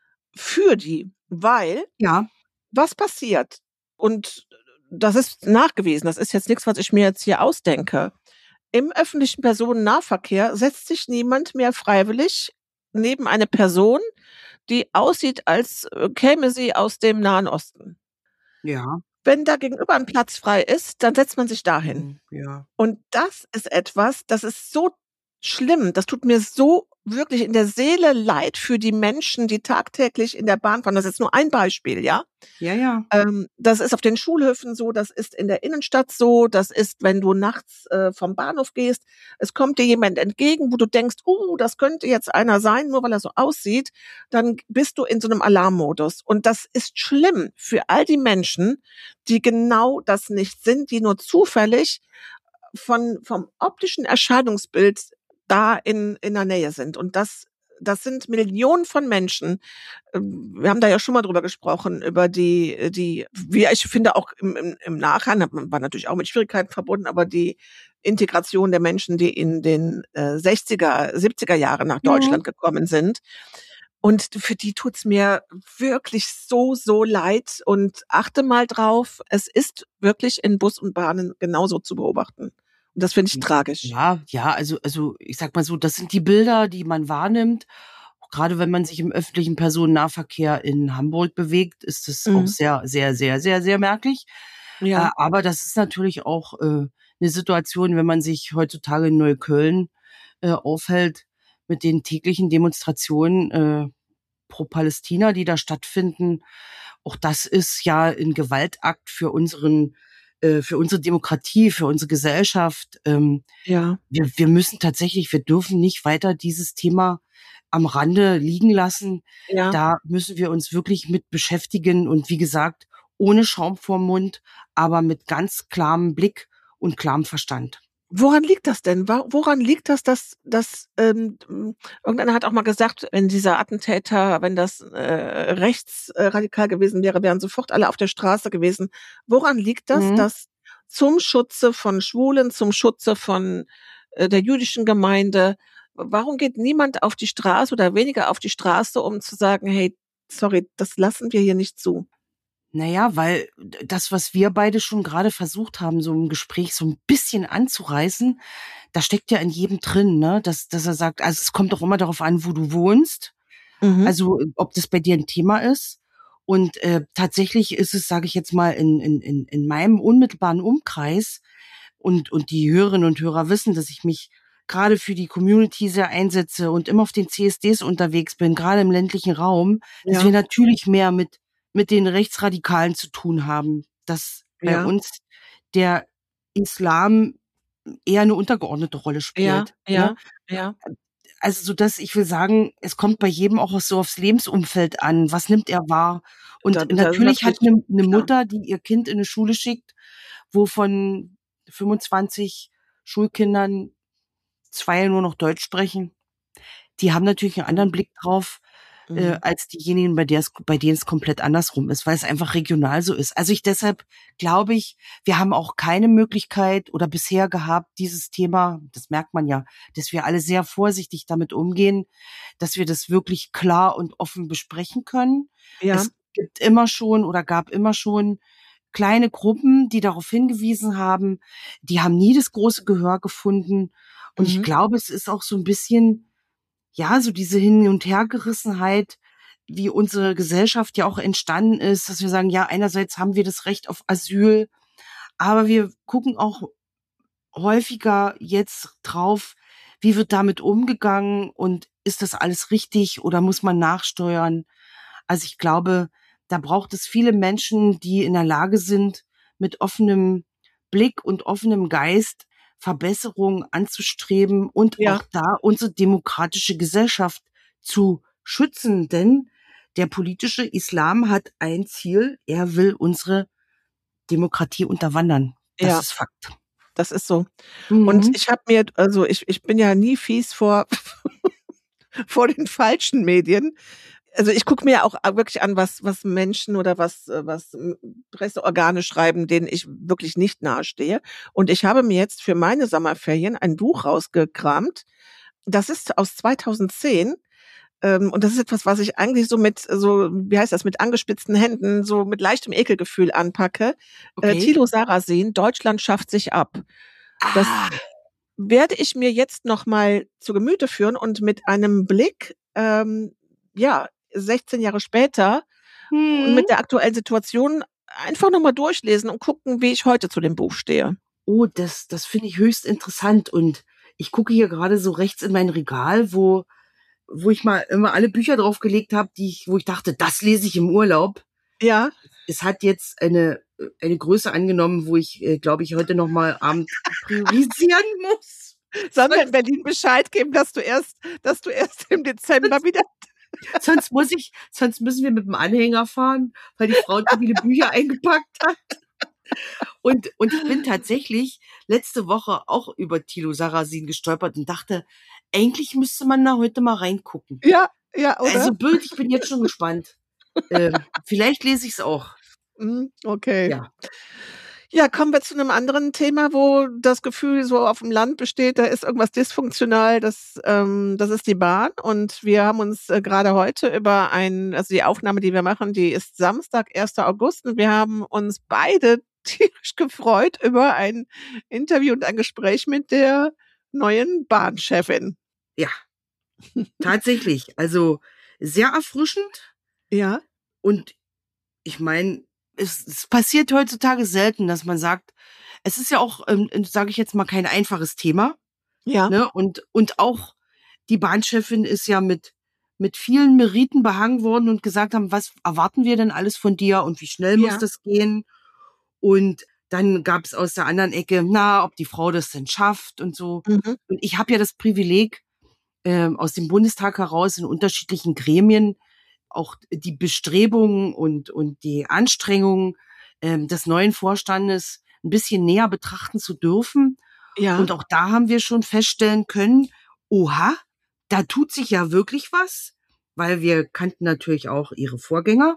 für die, weil ja. was passiert? Und das ist nachgewiesen. Das ist jetzt nichts, was ich mir jetzt hier ausdenke. Im öffentlichen Personennahverkehr setzt sich niemand mehr freiwillig neben eine Person, die aussieht, als käme sie aus dem Nahen Osten. Ja. Wenn da gegenüber ein Platz frei ist, dann setzt man sich dahin. Ja. Und das ist etwas, das ist so schlimm. Das tut mir so wirklich in der Seele leid für die Menschen, die tagtäglich in der Bahn fahren. Das ist jetzt nur ein Beispiel, ja? Ja, ja. Ähm, das ist auf den Schulhöfen so, das ist in der Innenstadt so, das ist, wenn du nachts äh, vom Bahnhof gehst, es kommt dir jemand entgegen, wo du denkst, oh, das könnte jetzt einer sein, nur weil er so aussieht, dann bist du in so einem Alarmmodus. Und das ist schlimm für all die Menschen, die genau das nicht sind, die nur zufällig von vom optischen Erscheinungsbild da in in der Nähe sind. Und das das sind Millionen von Menschen. Wir haben da ja schon mal drüber gesprochen, über die, die, wie ich finde, auch im, im, im Nachhinein, war natürlich auch mit Schwierigkeiten verbunden, aber die Integration der Menschen, die in den äh, sechziger, siebziger Jahren nach Deutschland mhm. gekommen sind. Und für die tut's mir wirklich so, so leid. Und achte mal drauf, es ist wirklich in Bus und Bahnen genauso zu beobachten. Und das finde ich tragisch. Ja, ja, also, also ich sag mal so, das sind die Bilder, die man wahrnimmt. Gerade wenn man sich im öffentlichen Personennahverkehr in Hamburg bewegt, ist es mhm. auch sehr, sehr, sehr, sehr, sehr merklich. Ja. Äh, aber das ist natürlich auch äh, eine Situation, wenn man sich heutzutage in Neukölln äh, aufhält, mit den täglichen Demonstrationen äh, pro Palästina, die da stattfinden. Auch das ist ja ein Gewaltakt für unseren für unsere Demokratie, für unsere Gesellschaft. Ähm, ja. wir, wir müssen tatsächlich, wir dürfen nicht weiter dieses Thema am Rande liegen lassen. Ja. Da müssen wir uns wirklich mit beschäftigen und wie gesagt, ohne Schaum vorm Mund, aber mit ganz klarem Blick und klarem Verstand. Woran liegt das denn? Woran liegt das, dass, dass ähm, irgendeiner hat auch mal gesagt, wenn dieser Attentäter, wenn das äh, rechtsradikal gewesen wäre, wären sofort alle auf der Straße gewesen. Woran liegt das, mhm. dass zum Schutze von Schwulen, zum Schutze von äh, der jüdischen Gemeinde, warum geht niemand auf die Straße oder weniger auf die Straße, um zu sagen, hey, sorry, das lassen wir hier nicht zu? Naja, weil das, was wir beide schon gerade versucht haben, so im Gespräch so ein bisschen anzureißen, da steckt ja in jedem drin, ne, dass, dass er sagt, also es kommt doch immer darauf an, wo du wohnst, mhm. also ob das bei dir ein Thema ist. Und äh, tatsächlich ist es, sage ich jetzt mal, in, in, in, in meinem unmittelbaren Umkreis und, und die Hörerinnen und Hörer wissen, dass ich mich gerade für die Community sehr einsetze und immer auf den C S Ds unterwegs bin, gerade im ländlichen Raum, ja. dass wir natürlich mehr mit mit den Rechtsradikalen zu tun haben, dass bei ja. uns der Islam eher eine untergeordnete Rolle spielt. Ja, ja, ne? ja. also so dass ich will sagen, es kommt bei jedem auch so aufs Lebensumfeld an. Was nimmt er wahr? Und Da- da ist natürlich hat natürlich eine, eine klar. Mutter, die ihr Kind in eine Schule schickt, wo von fünfundzwanzig Schulkindern zwei nur noch Deutsch sprechen, die haben natürlich einen anderen Blick drauf, äh, Mhm. als diejenigen, bei der es, bei denen es komplett andersrum ist, weil es einfach regional so ist. Also ich deshalb glaube ich, wir haben auch keine Möglichkeit oder bisher gehabt, dieses Thema, das merkt man ja, dass wir alle sehr vorsichtig damit umgehen, dass wir das wirklich klar und offen besprechen können. Ja. Es gibt immer schon oder gab immer schon kleine Gruppen, die darauf hingewiesen haben, die haben nie das große Gehör gefunden. Und ich Mhm. glaube, es ist auch so ein bisschen, ja, so diese Hin- und Hergerissenheit, wie unsere Gesellschaft ja auch entstanden ist, dass wir sagen, ja, einerseits haben wir das Recht auf Asyl, aber wir gucken auch häufiger jetzt drauf, wie wird damit umgegangen und ist das alles richtig oder muss man nachsteuern? Also ich glaube, da braucht es viele Menschen, die in der Lage sind, mit offenem Blick und offenem Geist Verbesserungen anzustreben und Ja. auch da unsere demokratische Gesellschaft zu schützen. Denn der politische Islam hat ein Ziel, er will unsere Demokratie unterwandern. Das Ja. ist Fakt. Das ist so. Mhm. Und ich habe mir, also ich, ich bin ja nie fies vor, vor den falschen Medien. Also ich gucke mir auch wirklich an, was, was Menschen oder was, äh, was ähm, Presseorgane schreiben, denen ich wirklich nicht nahestehe. Und ich habe mir jetzt für meine Sommerferien ein Buch rausgekramt. Das ist aus zweitausendzehn. Ähm, und das ist etwas, was ich eigentlich so mit, so, wie heißt das, mit angespitzten Händen, so mit leichtem Ekelgefühl anpacke. Äh, Okay. Thilo Sarrazin, Deutschland schafft sich ab. Das Ah, werde ich mir jetzt noch mal zu Gemüte führen und mit einem Blick, ähm, ja, sechzehn Jahre später und hm. mit der aktuellen Situation einfach noch mal durchlesen und gucken, wie ich heute zu dem Buch stehe. Oh, das, das finde ich höchst interessant. Und ich gucke hier gerade so rechts in mein Regal, wo, wo ich mal immer alle Bücher draufgelegt habe, die ich, wo ich dachte, das lese ich im Urlaub. Ja, Es hat jetzt eine, eine Größe angenommen, wo ich, äh, glaube ich, heute noch mal Abend priorisieren muss. sollen wir in Berlin Bescheid geben, dass du erst, dass du erst im Dezember wieder. Sonst muss ich, sonst müssen wir mit dem Anhänger fahren, weil die Frau zu viele Bücher eingepackt hat. Und, und ich bin tatsächlich letzte Woche auch über Thilo Sarrazin gestolpert und dachte, eigentlich müsste man da heute mal reingucken. Ja, ja, oder? Also Bild, ich bin jetzt schon gespannt. Ähm, vielleicht lese ich es auch. Mhm, okay. Ja. Ja, kommen wir zu einem anderen Thema, wo das Gefühl so auf dem Land besteht, da ist irgendwas dysfunktional, das, ähm, das ist die Bahn. Und wir haben uns äh, gerade heute über ein, also die Aufnahme, die wir machen, die ist Samstag, erster August, und wir haben uns beide tierisch gefreut über ein Interview und ein Gespräch mit der neuen Bahnchefin. Ja, tatsächlich. Also sehr erfrischend. Ja, Und ich meine, es, es passiert heutzutage selten, dass man sagt, es ist ja auch, ähm, sage ich jetzt mal, kein einfaches Thema. ja, Ne? Und, und auch die Bahnchefin ist ja mit, mit vielen Meriten behangen worden und gesagt haben, was erwarten wir denn alles von dir und wie schnell Ja. muss das gehen? Und dann gab es aus der anderen Ecke, na, ob die Frau das denn schafft und so. mhm. Und ich habe ja das Privileg, ähm, aus dem Bundestag heraus in unterschiedlichen Gremien auch die Bestrebungen und, und die Anstrengungen ähm, des neuen Vorstandes ein bisschen näher betrachten zu dürfen. Ja, Und auch da haben wir schon feststellen können, oha, da tut sich ja wirklich was, weil wir kannten natürlich auch ihre Vorgänger.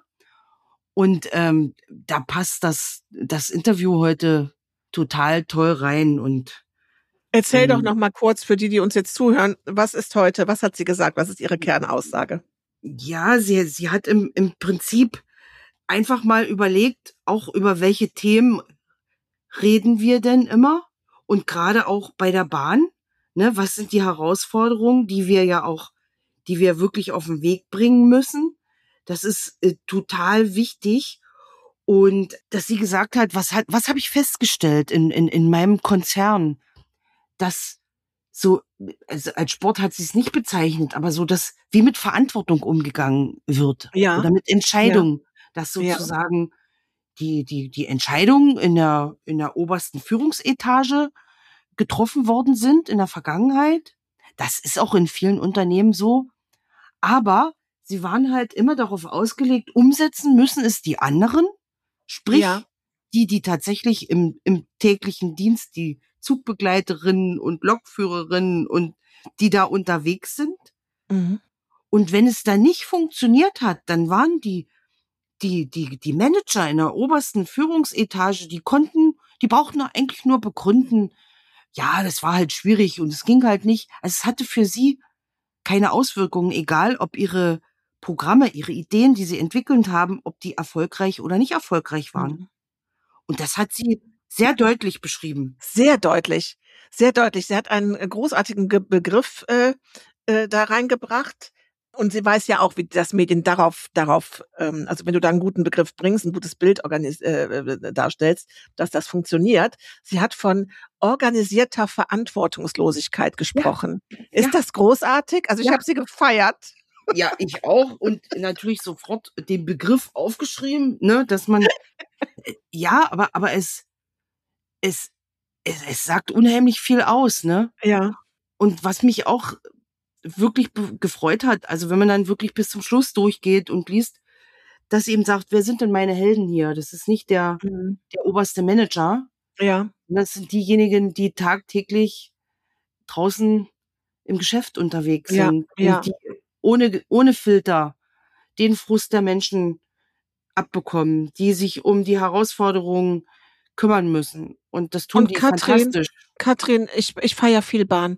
Und ähm, da passt das, das Interview heute total toll rein. Und erzähl doch ähm, noch mal kurz für die, die uns jetzt zuhören, was ist heute, was hat sie gesagt, was ist ihre Kernaussage? ja, sie, sie hat im, im Prinzip einfach mal überlegt, auch über welche Themen reden wir denn immer? Und gerade auch bei der Bahn, ne, was sind die Herausforderungen, die wir ja auch, die wir wirklich auf den Weg bringen müssen? Das ist äh, total wichtig. Und dass sie gesagt hat, was hat, was habe ich festgestellt in, in, in meinem Konzern, dass so, also als Sport hat sie es nicht bezeichnet, aber so, dass wie mit Verantwortung umgegangen wird Ja, oder mit Entscheidungen, dass Ja. sozusagen die, die, die Entscheidungen in der, in der obersten Führungsetage getroffen worden sind in der Vergangenheit, Das ist auch in vielen Unternehmen so. Aber sie waren halt immer darauf ausgelegt, umsetzen müssen es die anderen. Sprich, ja. die, die tatsächlich im, im täglichen Dienst, die Zugbegleiterinnen und Lokführerinnen und die da unterwegs sind. Mhm. Und wenn es da nicht funktioniert hat, dann waren die, die, die, die Manager in der obersten Führungsetage, die konnten, die brauchten eigentlich nur begründen, ja, das war halt schwierig und es ging halt nicht. Also es hatte für sie keine Auswirkungen, egal ob ihre Programme, ihre Ideen, die sie entwickelt haben, ob die erfolgreich oder nicht erfolgreich waren. Mhm. Und das hat sie sehr deutlich beschrieben. Sehr deutlich, sehr deutlich. Sie hat einen großartigen Ge- Begriff äh, äh, da reingebracht. Und sie weiß ja auch, wie das Medien darauf, darauf, ähm, also wenn du da einen guten Begriff bringst, ein gutes Bild organis- äh, darstellst, dass das funktioniert. Sie hat von organisierter Verantwortungslosigkeit gesprochen. Ja. Ist ja. das großartig? Also ich ja. habe sie gefeiert. Ja, ich auch. Und natürlich sofort den Begriff aufgeschrieben, ne, dass man, ja, aber, aber es, es, es, es sagt unheimlich viel aus, ne? Ja. Und was mich auch wirklich be- gefreut hat, also wenn man dann wirklich bis zum Schluss durchgeht und liest, dass sie eben sagt, wer sind denn meine Helden hier? Das ist nicht der, mhm. der oberste Manager. Ja. Das sind diejenigen, die tagtäglich draußen im Geschäft unterwegs ja. sind. Ja. Und die ohne, ohne Filter den Frust der Menschen abbekommen, die sich um die Herausforderungen kümmern müssen. Und das tun und die Katrin, fantastisch. Katrin, ich, ich fahre ja viel Bahn.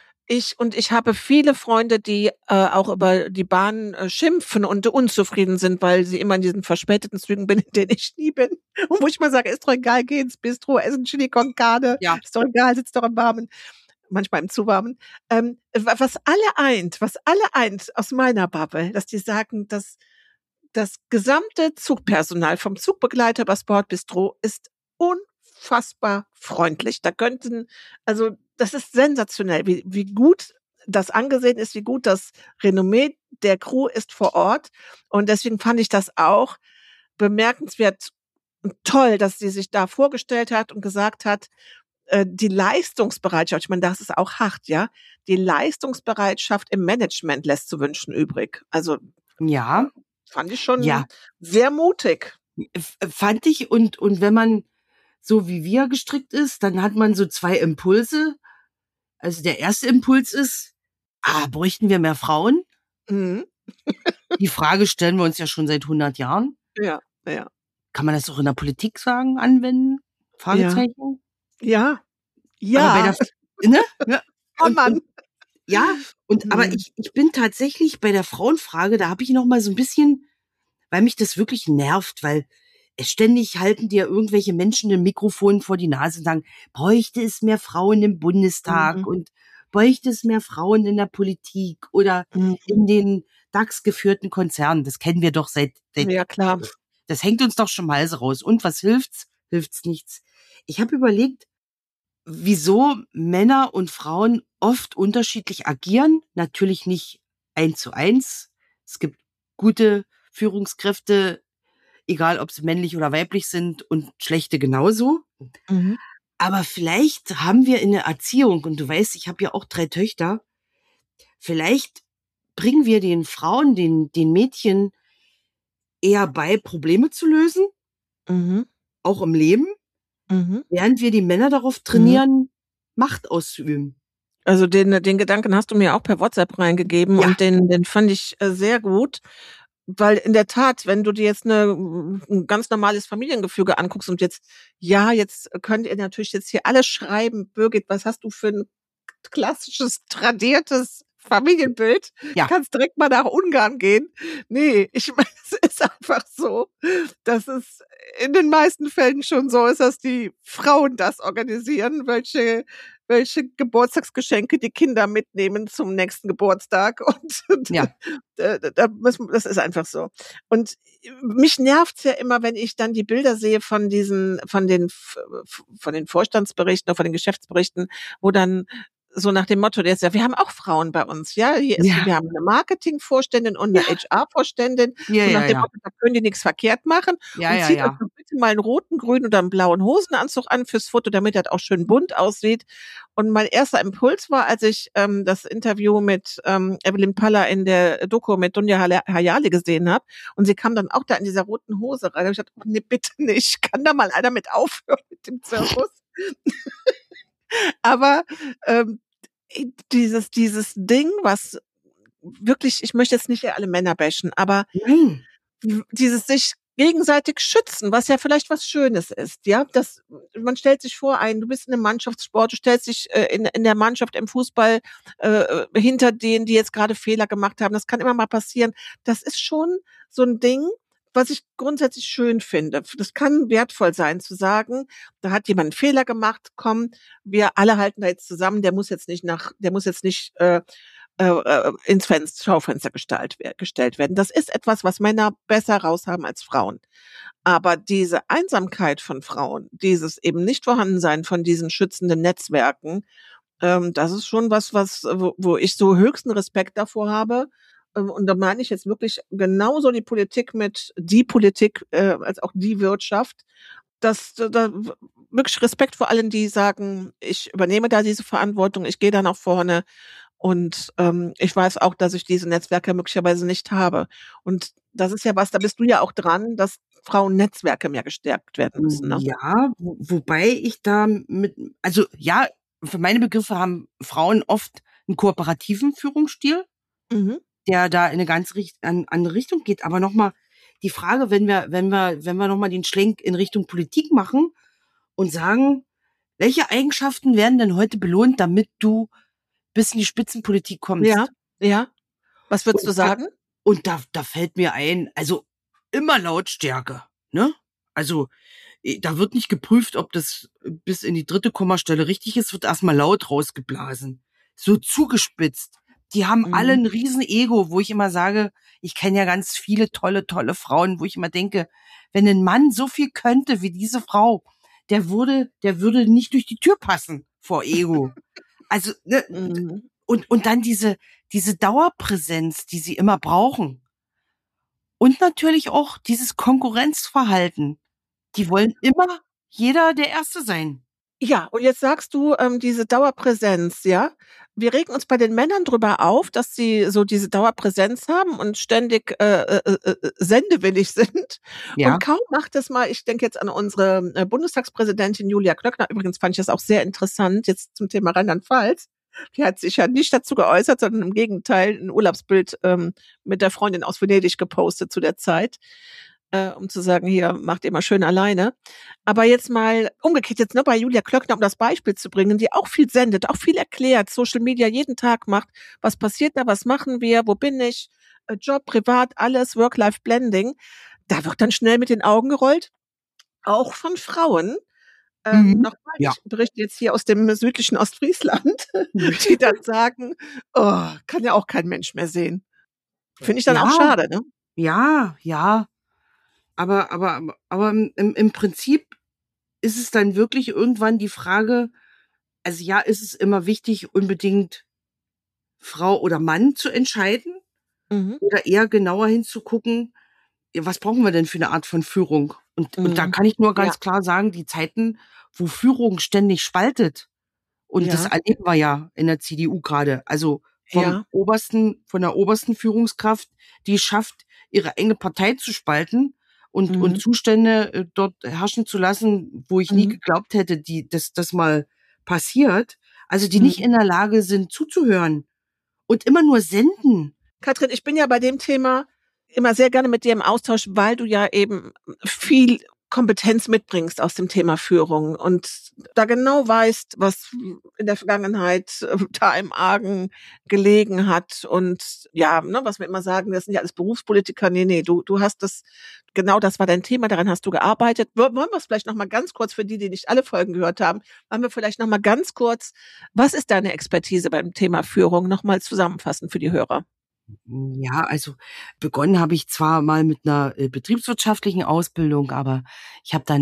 Ich und ich habe viele Freunde, die äh, auch über die Bahn äh, schimpfen und unzufrieden sind, weil sie immer in diesen verspäteten Zügen bin, in denen ich nie bin. Und wo ich mal sage, ist doch egal, geh ins Bistro, essen Chili con Carne, ja. ist doch egal, sitzt doch im Warmen, manchmal im zu Warmen. Ähm, was alle eint, was alle eint aus meiner Bubble, dass die sagen, dass das gesamte Zugpersonal vom Zugbegleiter über Bordbistro ist unfassbar freundlich. Da könnten, also das ist sensationell, wie, wie gut das angesehen ist, wie gut das Renommee der Crew ist vor Ort. Und deswegen fand ich das auch bemerkenswert und toll, dass sie sich da vorgestellt hat und gesagt hat, äh, die Leistungsbereitschaft, ich meine, das ist auch hart, ja, die Leistungsbereitschaft im Management lässt zu wünschen übrig. Also ja, fand ich schon ja. sehr mutig. F- Fand ich und und wenn man so wie wir gestrickt ist, dann hat man so zwei Impulse. Also der erste Impuls ist, ah, bräuchten wir mehr Frauen? Mhm. Die Frage stellen wir uns ja schon seit hundert Jahren. Ja, ja. Kann man das auch in der Politik sagen, anwenden? Fragezeichen? Ja. Ja. Aber bei der, ne? Ja. Oh Mann. Und, ja, und mhm. aber ich, ich bin tatsächlich bei der Frauenfrage, da habe ich noch mal so ein bisschen, weil mich das wirklich nervt, weil es ständig halten dir irgendwelche Menschen ein Mikrofon vor die Nase und sagen, bräuchte es mehr Frauen im Bundestag mhm. und bräuchte es mehr Frauen in der Politik oder mhm. in den DAX-geführten Konzernen. Das kennen wir doch seit, seit... Ja, klar. Das hängt uns doch schon mal Hals raus. Und was hilft's? Hilft's nichts. Ich habe überlegt, wieso Männer und Frauen oft unterschiedlich agieren. Natürlich nicht eins zu eins. Es gibt gute Führungskräfte, egal ob sie männlich oder weiblich sind, und schlechte genauso. Mhm. Aber vielleicht haben wir in der Erziehung, und du weißt, ich habe ja auch drei Töchter, vielleicht bringen wir den Frauen, den, den Mädchen eher bei, Probleme zu lösen, mhm. auch im Leben, mhm. während wir die Männer darauf trainieren, mhm. Macht auszuüben. Also den, den Gedanken hast du mir auch per WhatsApp reingegeben ja. und den, den fand ich sehr gut. Weil in der Tat, wenn du dir jetzt eine, ein ganz normales Familiengefüge anguckst und jetzt, ja, jetzt könnt ihr natürlich jetzt hier alle schreiben, Birgit, was hast du für ein klassisches, tradiertes Familienbild? Ja. Du kannst direkt mal nach Ungarn gehen. Nee, ich meine, es ist einfach so, dass es in den meisten Fällen schon so ist, dass die Frauen das organisieren, welche welche Geburtstagsgeschenke die Kinder mitnehmen zum nächsten Geburtstag. Und ja. das ist einfach so. Und mich nervt's ja immer, wenn ich dann die Bilder sehe von diesen, von den, von den Vorstandsberichten oder von den Geschäftsberichten, wo dann so nach dem Motto, der ist ja, wir haben auch Frauen bei uns, ja. Hier ist, Ja. wir haben eine Marketingvorständin und eine Ja. H R-Vorständin. Ja, so nach ja, dem ja. Motto, da können die nichts verkehrt machen. Ja, und ja, zieht ja. euch doch bitte mal einen roten, grünen oder einen blauen Hosenanzug an fürs Foto, damit das auch schön bunt aussieht. Und mein erster Impuls war, als ich ähm, das Interview mit ähm, Evelyn Paller in der Doku mit Dunja Hayali gesehen habe und sie kam dann auch da in dieser roten Hose rein. Da habe ich gedacht, oh, nee, bitte nicht. Kann da mal einer mit aufhören mit dem Zirkus? Aber ähm, dieses dieses Ding, was wirklich, ich möchte jetzt nicht alle Männer bashen, aber Nein. dieses sich gegenseitig schützen, was ja vielleicht was Schönes ist, ja, das, man stellt sich vor, ein, du bist in einem Mannschaftssport, du stellst dich äh, in, in der Mannschaft im Fußball äh, hinter denen, die jetzt gerade Fehler gemacht haben, das kann immer mal passieren, das ist schon so ein Ding, was ich grundsätzlich schön finde. Das kann wertvoll sein, zu sagen, da hat jemand einen Fehler gemacht, komm, wir alle halten da jetzt zusammen, der muss jetzt nicht nach, der muss jetzt nicht äh, äh, ins Fenster, Schaufenster gestellt, gestellt werden. Das ist etwas, was Männer besser raushaben als Frauen. Aber diese Einsamkeit von Frauen, dieses eben nicht Vorhandensein von diesen schützenden Netzwerken, ähm, das ist schon was, was, wo, wo ich so höchsten Respekt davor habe. Und da meine ich jetzt wirklich genauso die Politik mit die Politik äh, als auch die Wirtschaft. Das, da wirklich Respekt vor allen, die sagen, ich übernehme da diese Verantwortung, ich gehe da nach vorne. Und ähm, ich weiß auch, dass ich diese Netzwerke möglicherweise nicht habe. Und das ist ja was, da bist du ja auch dran, dass Frauennetzwerke mehr gestärkt werden müssen. Ne? Ja, wo, wobei ich da mit, also ja, für meine Begriffe haben Frauen oft einen kooperativen Führungsstil, mhm. der da in eine ganz richt- an, andere Richtung geht. Aber nochmal die Frage, wenn wir, wenn wir, wenn wir nochmal den Schlenk in Richtung Politik machen und sagen, welche Eigenschaften werden denn heute belohnt, damit du bis in die Spitzenpolitik kommst? Ja, ja. Was würdest du sagen? Da, und da, da fällt mir ein, also immer Lautstärke, ne? Also da wird nicht geprüft, ob das bis in die dritte Kommastelle richtig ist, wird erstmal laut rausgeblasen. So zugespitzt. Die haben mhm. alle ein riesen Ego, wo ich immer sage, ich kenne ja ganz viele tolle, tolle Frauen, wo ich immer denke, wenn ein Mann so viel könnte wie diese Frau, der würde, der würde nicht durch die Tür passen vor Ego. Also, ne, mhm. und, und dann diese, diese Dauerpräsenz, die sie immer brauchen. Und natürlich auch dieses Konkurrenzverhalten. Die wollen immer jeder der Erste sein. Ja, und jetzt sagst du, ähm, diese Dauerpräsenz, ja. Wir regen uns bei den Männern drüber auf, dass sie so diese Dauerpräsenz haben und ständig äh, äh, äh, sendewillig sind. Ja. Und kaum macht es mal, ich denke jetzt an unsere äh, Bundestagspräsidentin Julia Klöckner, übrigens fand ich das auch sehr interessant, jetzt zum Thema Rheinland-Pfalz. Die hat sich ja nicht dazu geäußert, sondern im Gegenteil ein Urlaubsbild ähm, mit der Freundin aus Venedig gepostet zu der Zeit. Äh, um zu sagen, hier, macht ihr mal schön alleine. Aber jetzt mal umgekehrt, jetzt nur bei Julia Klöckner, um das Beispiel zu bringen, die auch viel sendet, auch viel erklärt, Social Media jeden Tag macht, was passiert da, was machen wir, wo bin ich, äh, Job, privat, alles, Work-Life-Blending. Da wird dann schnell mit den Augen gerollt, auch von Frauen. Ähm, mhm. Nochmal, ja. Ich berichte jetzt hier aus dem südlichen Ostfriesland, die dann sagen, oh, kann ja auch kein Mensch mehr sehen. Finde ich dann ja. auch schade, ne? Ja, ja. Aber, aber, aber im, im Prinzip ist es dann wirklich irgendwann die Frage, also ja, ist es immer wichtig, unbedingt Frau oder Mann zu entscheiden? Mhm. Oder eher genauer hinzugucken, was brauchen wir denn für eine Art von Führung? Und, mhm. und da kann ich nur ganz ja. klar sagen, die Zeiten, wo Führung ständig spaltet, und ja. das erleben wir ja in der C D U gerade, also vom ja. obersten, von der obersten Führungskraft, die schafft, ihre eigene Partei zu spalten, und mhm. und Zustände äh, dort herrschen zu lassen, wo ich mhm. nie geglaubt hätte, die dass das mal passiert. Also die mhm. nicht in der Lage sind zuzuhören und immer nur senden. Katrin, ich bin ja bei dem Thema immer sehr gerne mit dir im Austausch, weil du ja eben viel Kompetenz mitbringst aus dem Thema Führung und da genau weißt, was in der Vergangenheit äh, da im Argen gelegen hat und ja, ne, was wir immer sagen, das sind ja alles Berufspolitiker. Nee, nee, du du hast das, genau das war dein Thema, daran hast du gearbeitet. Wollen wir es vielleicht nochmal ganz kurz, für die, die nicht alle Folgen gehört haben, wollen wir vielleicht nochmal ganz kurz, was ist deine Expertise beim Thema Führung, nochmal zusammenfassen für die Hörer? Ja, also begonnen habe ich zwar mal mit einer äh, betriebswirtschaftlichen Ausbildung, aber ich habe dann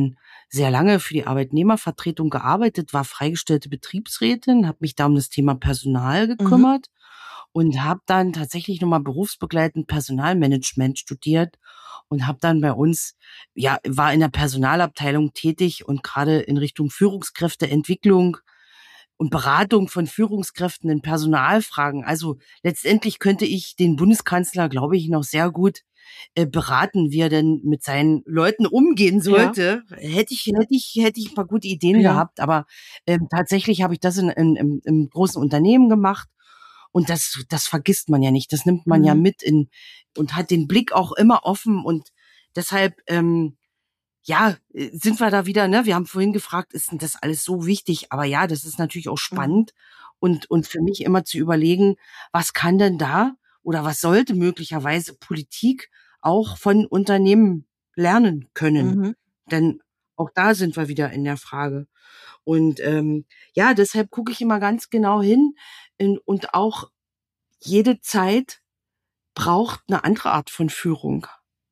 sehr lange für die Arbeitnehmervertretung gearbeitet, war freigestellte Betriebsrätin, habe mich da um das Thema Personal gekümmert mhm. und habe dann tatsächlich nochmal berufsbegleitend Personalmanagement studiert und habe dann bei uns, ja, war in der Personalabteilung tätig und gerade in Richtung Führungskräfteentwicklung und Beratung von Führungskräften in Personalfragen. Also letztendlich könnte ich den Bundeskanzler, glaube ich, noch sehr gut äh, beraten, wie er denn mit seinen Leuten umgehen sollte. Ja. Hätte ich, hätte ich, hätte ich ein paar gute Ideen ja. gehabt, aber ähm, tatsächlich habe ich das in, in, in, im großen Unternehmen gemacht. Und das, das vergisst man ja nicht. Das nimmt man mhm. ja mit in und hat den Blick auch immer offen. Und deshalb, ähm, ja, sind wir da wieder, ne? Wir haben vorhin gefragt, ist denn das alles so wichtig? Aber ja, das ist natürlich auch spannend. Mhm. Und, und für mich immer zu überlegen, was kann denn da oder was sollte möglicherweise Politik auch von Unternehmen lernen können? Mhm. Denn auch da sind wir wieder in der Frage. Und ähm, ja, deshalb gucke ich immer ganz genau hin. In, und auch jede Zeit braucht eine andere Art von Führung.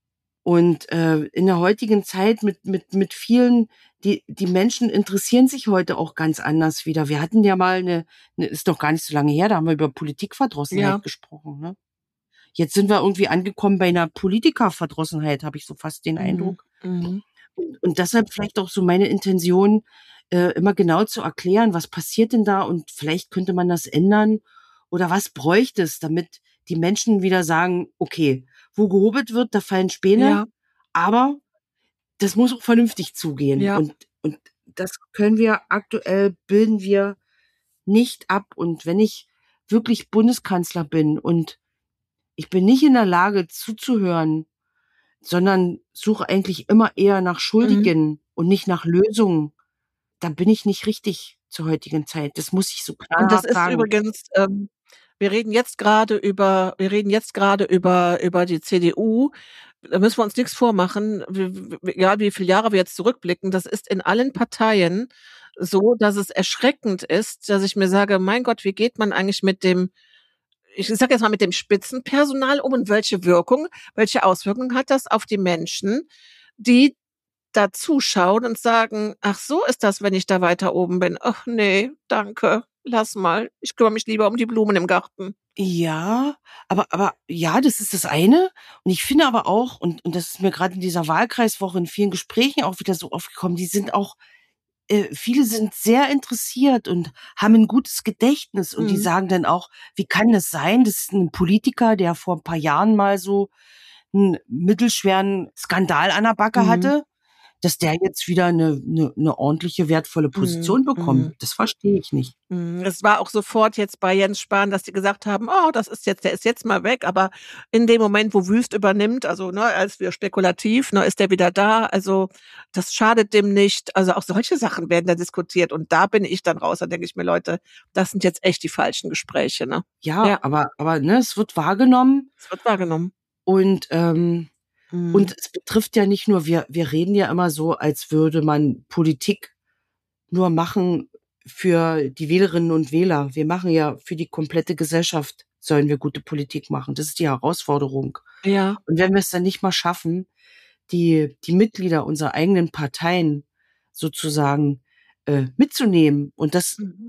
Und äh, in der heutigen Zeit mit mit mit vielen, die die Menschen interessieren sich heute auch ganz anders wieder. Wir hatten ja mal eine, eine ist doch gar nicht so lange her, da haben wir über Politikverdrossenheit ja. gesprochen. Ne? Jetzt sind wir irgendwie angekommen bei einer Politikerverdrossenheit, habe ich so fast den mhm. Eindruck. Mhm. Und, und deshalb vielleicht auch so meine Intention, äh, immer genau zu erklären, was passiert denn da und vielleicht könnte man das ändern oder was bräuchte es, damit die Menschen wieder sagen, okay, wo gehobelt wird, da fallen Späne, ja. aber das muss auch vernünftig zugehen. Ja. Und, und das können wir aktuell, bilden wir nicht ab. Und wenn ich wirklich Bundeskanzler bin und ich bin nicht in der Lage zuzuhören, sondern suche eigentlich immer eher nach Schuldigen mhm. und nicht nach Lösungen, dann bin ich nicht richtig zur heutigen Zeit. Das muss ich so klar sagen. Und das ist sagen. übrigens... Ähm Wir reden jetzt gerade über, wir reden jetzt gerade über, über die C D U. Da müssen wir uns nichts vormachen. Egal wie viele Jahre wir jetzt zurückblicken, das ist in allen Parteien so, dass es erschreckend ist, dass ich mir sage, mein Gott, wie geht man eigentlich mit dem, ich sage jetzt mal mit dem Spitzenpersonal um und welche Wirkung, welche Auswirkungen hat das auf die Menschen, die da zuschauen und sagen, ach so ist das, wenn ich da weiter oben bin. Ach nee, danke. Lass mal, ich kümmere mich lieber um die Blumen im Garten. Ja, aber aber ja, das ist das eine. Und ich finde aber auch, und, und das ist mir gerade in dieser Wahlkreiswoche in vielen Gesprächen auch wieder so aufgekommen, die sind auch, äh, viele sind sehr interessiert und haben ein gutes Gedächtnis. Und mhm. die sagen dann auch, wie kann das sein, dass ein Politiker, der vor ein paar Jahren mal so einen mittelschweren Skandal an der Backe mhm. hatte, dass der jetzt wieder eine, eine, eine ordentliche, wertvolle Position mm, bekommt. Mm. Das verstehe ich nicht. Es war auch sofort jetzt bei Jens Spahn, dass die gesagt haben, oh, das ist jetzt, der ist jetzt mal weg, aber in dem Moment, wo Wüst übernimmt, also ne, als wir spekulativ, ne, ist der wieder da. Also das schadet dem nicht. Also auch solche Sachen werden da diskutiert und da bin ich dann raus. Da denke ich mir, Leute, das sind jetzt echt die falschen Gespräche. Ne? Ja, ja, aber aber ne, es wird wahrgenommen. Es wird wahrgenommen. Und ähm, Und es betrifft ja nicht nur, wir, wir reden ja immer so, als würde man Politik nur machen für die Wählerinnen und Wähler. Wir machen ja für die komplette Gesellschaft, sollen wir gute Politik machen. Das ist die Herausforderung. Ja. Und wenn wir es dann nicht mal schaffen, die, die Mitglieder unserer eigenen Parteien sozusagen äh, mitzunehmen, und das mhm.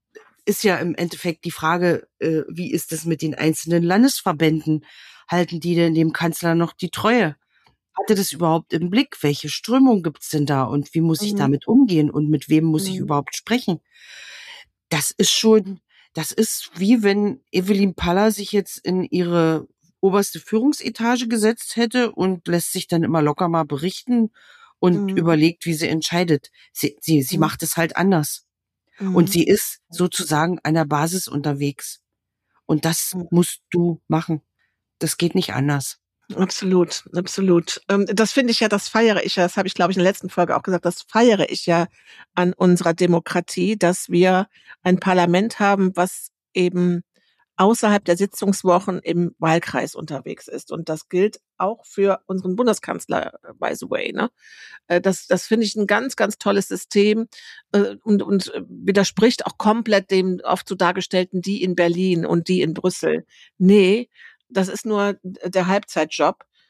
ist ja im Endeffekt die Frage, äh, wie ist es mit den einzelnen Landesverbänden? Halten die denn dem Kanzler noch die Treue? Hat er das überhaupt im Blick? Welche Strömung gibt's denn da? Und wie muss ich mhm. damit umgehen? Und mit wem muss mhm. ich überhaupt sprechen? Das ist schon, das ist wie wenn Evelyn Paller sich jetzt in ihre oberste Führungsetage gesetzt hätte und lässt sich dann immer locker mal berichten und mhm. überlegt, wie sie entscheidet. Sie, sie, sie mhm. macht es halt anders. Mhm. Und sie ist sozusagen an der Basis unterwegs. Und das mhm. musst du machen. Das geht nicht anders. Absolut, absolut. Das finde ich ja, das feiere ich ja, das habe ich, glaube ich, in der letzten Folge auch gesagt, das feiere ich ja an unserer Demokratie, dass wir ein Parlament haben, was eben außerhalb der Sitzungswochen im Wahlkreis unterwegs ist. Und das gilt auch für unseren Bundeskanzler, by the way. Ne? Das, das finde ich ein ganz, ganz tolles System und, und widerspricht auch komplett dem oft so dargestellten, die in Berlin und die in Brüssel. Nee, das ist nur der Halbzeitjob.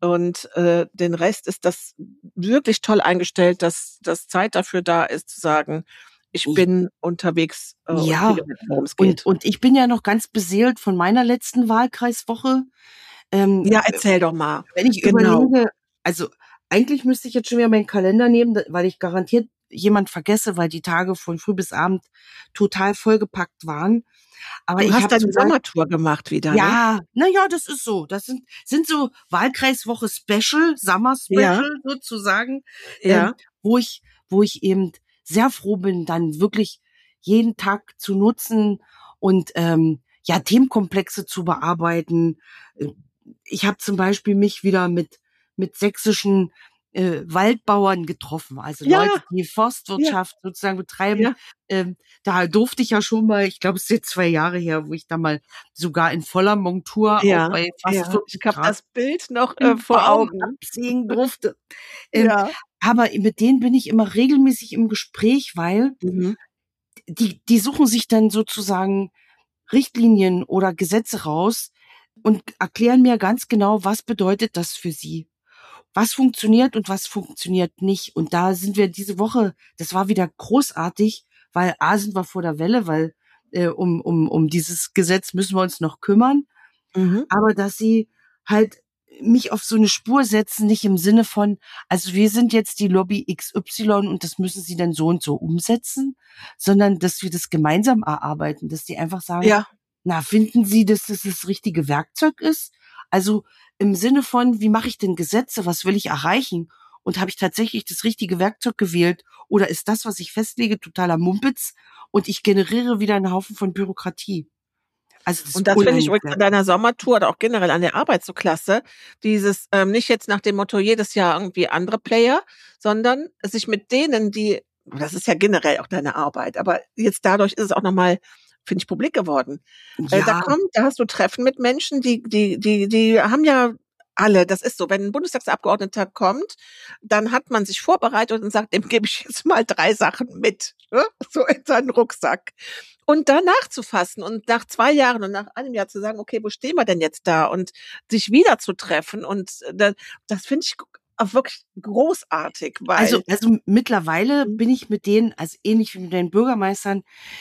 Und äh, den Rest ist das wirklich toll eingestellt, dass, dass Zeit dafür da ist, zu sagen, ich bin unterwegs äh, und Ja, kriege mit, worum es und, geht. und ich bin ja noch ganz beseelt von meiner letzten Wahlkreiswoche. Ähm, Ja, erzähl doch mal. Wenn ich Genau. überlege, also eigentlich müsste ich jetzt schon wieder meinen Kalender nehmen, weil ich garantiert jemand vergesse, weil die Tage von früh bis Abend total vollgepackt waren. Aber Du ich hast habe deine Sommertour gemacht wieder, ne? ja, na ja, das ist so. Das sind sind so Wahlkreiswoche Special, Summer Ja, Special sozusagen, ähm, ja. wo ich wo ich eben sehr froh bin, dann wirklich jeden Tag zu nutzen und ähm, ja Themenkomplexe zu bearbeiten. Äh, Ich habe zum Beispiel mich wieder mit mit sächsischen äh, Waldbauern getroffen, also Ja, Leute, die ja, Forstwirtschaft sozusagen betreiben. ja, Ähm, da durfte ich ja schon mal, ich glaube, es ist jetzt zwei Jahre her, wo ich da mal sogar in voller Montur auch ja, bei fast ja. Ich vierzig habe Grad das Bild noch äh, den vor Baum Augen. absägen durfte. Ähm, Ja. aber mit denen bin ich immer regelmäßig im Gespräch, weil Mhm. die, die suchen sich dann sozusagen Richtlinien oder Gesetze raus und erklären mir ganz genau, was bedeutet das für sie. Was funktioniert und was funktioniert nicht. Und da sind wir diese Woche, das war wieder großartig, weil A sind wir vor der Welle, weil äh, um, um, um dieses Gesetz müssen wir uns noch kümmern. Mhm. Aber dass sie halt mich auf so eine Spur setzen, nicht im Sinne von, also wir sind jetzt die Lobby X Y und das müssen sie dann so und so umsetzen, sondern dass wir das gemeinsam erarbeiten, dass die einfach sagen, Ja. na, finden Sie, dass das das richtige Werkzeug ist? Also im Sinne von, wie mache ich denn Gesetze? Was will ich erreichen? Und habe ich tatsächlich das richtige Werkzeug gewählt? Oder ist das, was ich festlege, totaler Mumpitz und ich generiere wieder einen Haufen von Bürokratie? Also das ist Und das finde ich unheimlich übrigens an wertvoll. deiner Sommertour oder auch generell an der Arbeit so klasse. Dieses, ähm, nicht jetzt nach dem Motto jedes Jahr irgendwie andere Player, sondern sich mit denen, die, das ist ja generell auch deine Arbeit, aber jetzt dadurch ist es auch nochmal, finde ich, publik geworden. Äh, da Ja, kommt, da hast du Treffen mit Menschen, die, die, die, die haben ja alle, das ist so, wenn ein Bundestagsabgeordneter kommt, dann hat man sich vorbereitet und sagt, dem gebe ich jetzt mal drei Sachen mit, ne? So in seinen Rucksack. Und da nachzufassen und nach zwei Jahren und nach einem Jahr zu sagen, okay, wo stehen wir denn jetzt da? Und sich wieder zu treffen. Und da, das finde ich auch wirklich großartig, also, weil, also mittlerweile bin ich mit denen, also ähnlich wie mit den Bürgermeistern,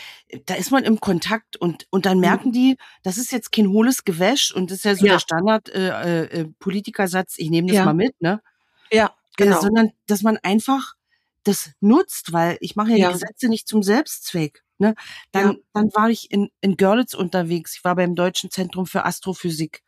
da ist man im Kontakt und und dann merken die, das ist jetzt kein hohles Gewäsch und das ist ja so der ja, Standard äh, äh, Politikersatz, ich nehme das mal ja, mit, ne? ja, Äh, genau, sondern dass man einfach das nutzt, weil ich mache ja die ja, Gesetze nicht zum Selbstzweck, ne? ja. Dann dann war ich in in Görlitz unterwegs. Ich war beim Deutschen Zentrum für Astrophysik.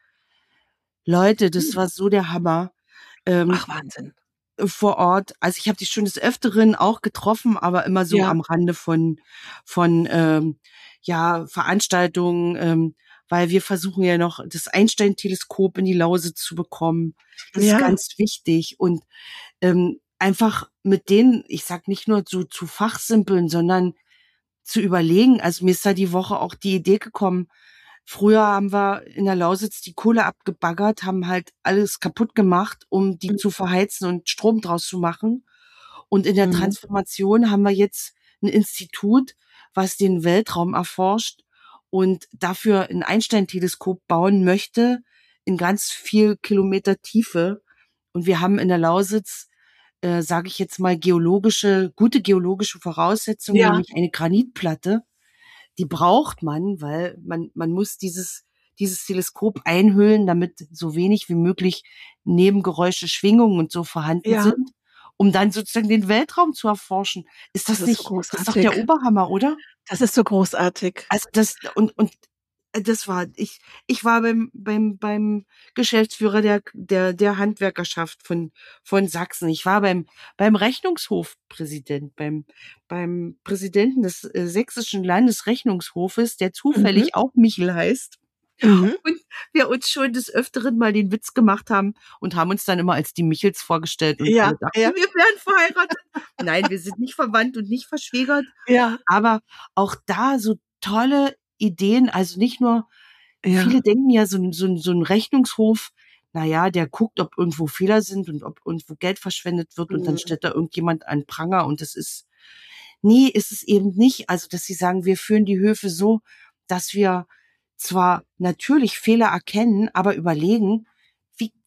Leute, das Hm. war so der Hammer. Ähm, Ach, Wahnsinn. vor Ort. Also ich habe die schon des Öfteren auch getroffen, aber immer so Ja, am Rande von von ähm, ja Veranstaltungen, ähm, weil wir versuchen ja noch das Einstein-Teleskop in die Lausitz zu bekommen. Das ist ja, ganz wichtig und ähm, einfach mit denen, ich sag nicht nur zu zu fachsimpeln, sondern zu überlegen. Also mir ist da die Woche auch die Idee gekommen. Früher haben wir in der Lausitz die Kohle abgebaggert, haben halt alles kaputt gemacht, um die zu verheizen und Strom draus zu machen. Und in der mhm. Transformation haben wir jetzt ein Institut, was den Weltraum erforscht und dafür ein Einstein-Teleskop bauen möchte in ganz viel Kilometer Tiefe. Und wir haben in der Lausitz, äh, sage ich jetzt mal, geologische, gute geologische Voraussetzungen, Ja, nämlich eine Granitplatte. Die braucht man, weil man, man muss dieses, dieses Teleskop einhüllen, damit so wenig wie möglich Nebengeräusche, Schwingungen und so vorhanden ja, sind, um dann sozusagen den Weltraum zu erforschen. Ist das das ist so nicht, das ist doch der großartig. Oberhammer, oder? Das ist so großartig. Also das, und, und äh, das war, ich, ich war beim, beim, beim Geschäftsführer der, der, der Handwerkerschaft von, von Sachsen. Ich war beim, beim Rechnungshofpräsident, beim, beim Präsidenten des äh, sächsischen Landesrechnungshofes, der Mhm, zufällig auch Michel heißt. mhm. Und wir uns schon des Öfteren mal den Witz gemacht haben und haben uns dann immer als die Michels vorgestellt und Ja, alle dachten, ja, wir wären verheiratet. Nein, wir sind nicht verwandt und nicht verschwägert. ja, Aber auch da so tolle Ideen, also nicht nur, ja, viele denken ja, so 'n so 'n so 'n Rechnungshof, na ja, der guckt, ob irgendwo Fehler sind und ob irgendwo Geld verschwendet wird und dann mhm. stellt da irgendjemand an Pranger und das ist ne, ist es eben nicht. Also, dass sie sagen, wir führen die Höfe so, dass wir zwar natürlich Fehler erkennen, aber überlegen, wie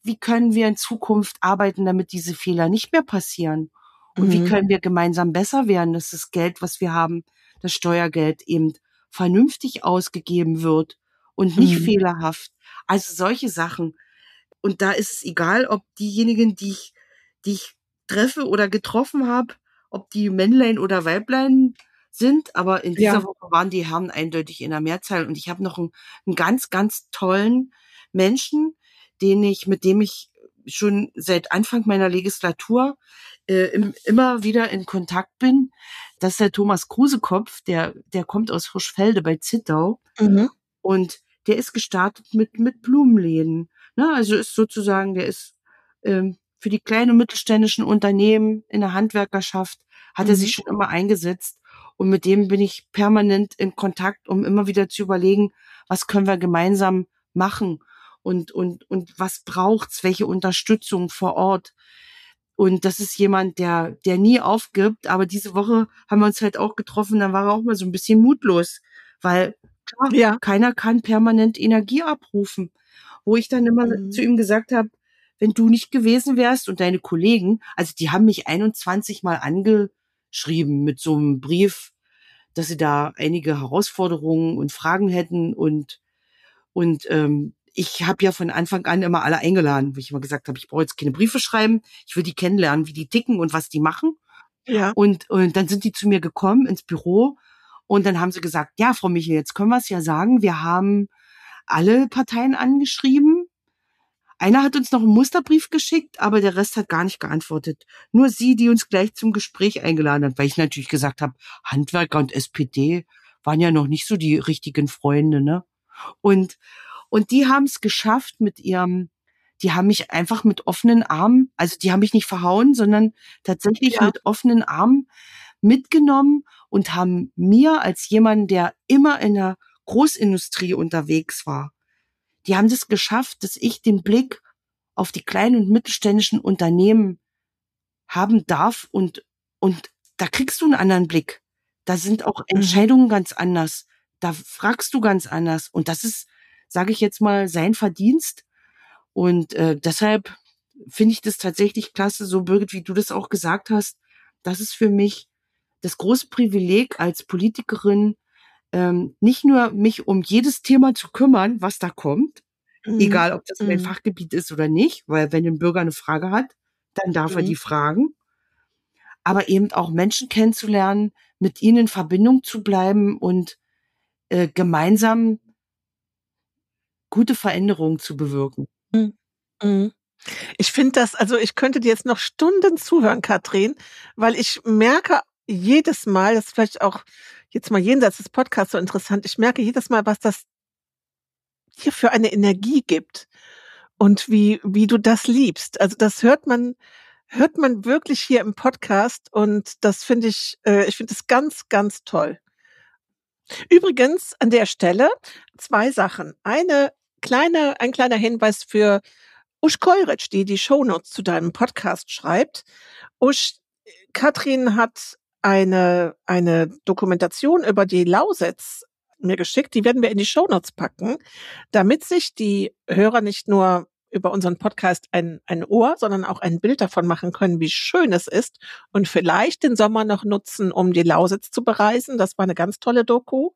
wie können wir in Zukunft arbeiten, damit diese Fehler nicht mehr passieren? Und mhm. wie können wir gemeinsam besser werden, dass das Geld, was wir haben, das Steuergeld eben vernünftig ausgegeben wird und nicht mhm. fehlerhaft. Also solche Sachen. Und da ist es egal, ob diejenigen, die ich, die ich treffe oder getroffen habe, ob die Männlein oder Weiblein sind, aber in dieser ja. Woche waren die Herren eindeutig in der Mehrzahl. Und ich habe noch einen, einen ganz, ganz tollen Menschen, den ich, mit dem ich schon seit Anfang meiner Legislatur äh, im, immer wieder in Kontakt bin. Das ist der Thomas Krusekopf, der, der kommt aus Hirschfelde bei Zittau. Mhm. Und der ist gestartet mit, mit Blumenläden. Ne? Also ist sozusagen, der ist ähm, für die kleinen und mittelständischen Unternehmen in der Handwerkerschaft, hat mhm. er sich schon immer eingesetzt. Und mit dem bin ich permanent in Kontakt, um immer wieder zu überlegen, was können wir gemeinsam machen und, und, und was braucht's, welche Unterstützung vor Ort. Und das ist jemand, der, der nie aufgibt. Aber diese Woche haben wir uns halt auch getroffen, da war er auch mal so ein bisschen mutlos, weil klar, ja. keiner kann permanent Energie abrufen. Wo ich dann immer mhm. zu ihm gesagt habe, wenn du nicht gewesen wärst und deine Kollegen, also die haben mich einundzwanzig Mal angeschrieben mit so einem Brief, dass sie da einige Herausforderungen und Fragen hätten und und ähm, ich habe ja von Anfang an immer alle eingeladen, wo ich immer gesagt habe, ich brauche jetzt keine Briefe schreiben, ich will die kennenlernen, wie die ticken und was die machen. Ja. Und und dann sind die zu mir gekommen ins Büro und dann haben sie gesagt, ja, Frau Michel, jetzt können wir es ja sagen, wir haben alle Parteien angeschrieben. Einer hat uns noch einen Musterbrief geschickt, aber der Rest hat gar nicht geantwortet. Nur sie, die uns gleich zum Gespräch eingeladen hat, weil ich natürlich gesagt habe, Handwerker und S P D waren ja noch nicht so die richtigen Freunde, ne? Und und die haben es geschafft mit ihrem, die haben mich einfach mit offenen Armen, also die haben mich nicht verhauen, sondern tatsächlich ja. mit offenen Armen mitgenommen und haben mir als jemand, der immer in der Großindustrie unterwegs war, die haben das geschafft, dass ich den Blick auf die kleinen und mittelständischen Unternehmen haben darf und, und da kriegst du einen anderen Blick. Da sind auch Entscheidungen mhm. ganz anders. Da fragst du ganz anders. Und das ist, sage ich jetzt mal, sein Verdienst. Und äh, deshalb finde ich das tatsächlich klasse, so Birgit, wie du das auch gesagt hast. Das ist für mich das große Privileg als Politikerin, ähm, nicht nur mich um jedes Thema zu kümmern, was da kommt, mhm. egal ob das mein mhm. Fachgebiet ist oder nicht, weil wenn ein Bürger eine Frage hat, dann darf mhm. er die fragen, aber eben auch Menschen kennenzulernen, mit ihnen in Verbindung zu bleiben und äh, gemeinsam gute Veränderungen zu bewirken. Mhm. Ich finde das, also ich könnte dir jetzt noch Stunden zuhören, Katrin, weil ich merke jedes Mal, das ist vielleicht auch jetzt mal jenseits des Podcasts so interessant, ich merke jedes Mal, was das dir für eine Energie gibt und wie, wie du das liebst. Also das hört man, hört man wirklich hier im Podcast und das finde ich, äh, ich finde es ganz, ganz toll. Übrigens an der Stelle zwei Sachen. Eine kleine, ein kleiner Hinweis für Usch Kollrich, die die Shownotes zu deinem Podcast schreibt. Usch, Katrin hat eine, eine Dokumentation über die Lausitz mir geschickt. Die werden wir in die Shownotes packen, damit sich die Hörer nicht nur über unseren Podcast ein, ein Ohr, sondern auch ein Bild davon machen können, wie schön es ist und vielleicht den Sommer noch nutzen, um die Lausitz zu bereisen. Das war eine ganz tolle Doku.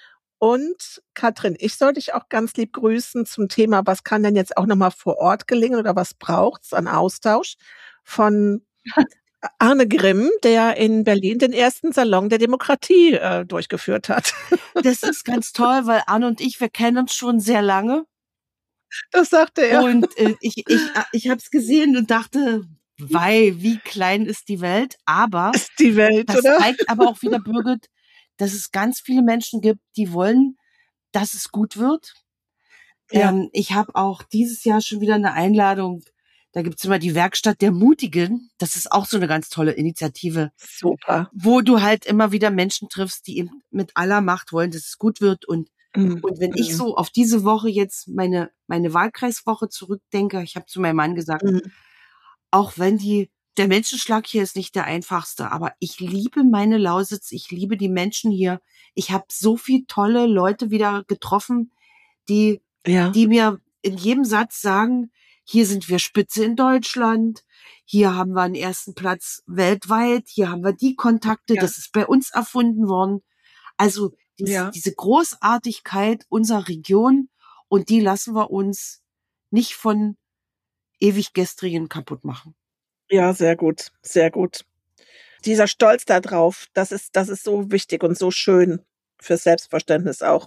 Und Katrin, ich soll dich auch ganz lieb grüßen zum Thema, was kann denn jetzt auch nochmal vor Ort gelingen oder was braucht's an Austausch von Arne Grimm, der in Berlin den ersten Salon der Demokratie äh, durchgeführt hat. Das ist ganz toll, weil Arne und ich, wir kennen uns schon sehr lange. Das sagte er. Und äh, ich, ich, ich habe es gesehen und dachte, wei, wie klein ist die Welt. Aber ist die Welt, das oder? zeigt aber auch wieder, Birgit, dass es ganz viele Menschen gibt, die wollen, dass es gut wird. Ja. Ähm, ich habe auch dieses Jahr schon wieder eine Einladung. Da gibt's immer die Werkstatt der Mutigen. Das ist auch so eine ganz tolle Initiative. Super. Wo du halt immer wieder Menschen triffst, die eben mit aller Macht wollen, dass es gut wird. Und, mhm. und wenn mhm. ich so auf diese Woche jetzt meine, meine Wahlkreiswoche zurückdenke, ich habe zu meinem Mann gesagt, mhm. auch wenn die, der Menschenschlag hier ist nicht der einfachste, aber ich liebe meine Lausitz, ich liebe die Menschen hier. Ich habe so viele tolle Leute wieder getroffen, die, ja. die mir in jedem Satz sagen, hier sind wir Spitze in Deutschland, hier haben wir einen ersten Platz weltweit, hier haben wir die Kontakte, ja. Das ist bei uns erfunden worden. Also dies, ja. diese Großartigkeit unserer Region, und die lassen wir uns nicht von Ewiggestrigen kaputt machen. Ja, sehr gut, sehr gut. Dieser Stolz da drauf, das ist, das ist so wichtig und so schön fürs Selbstverständnis auch.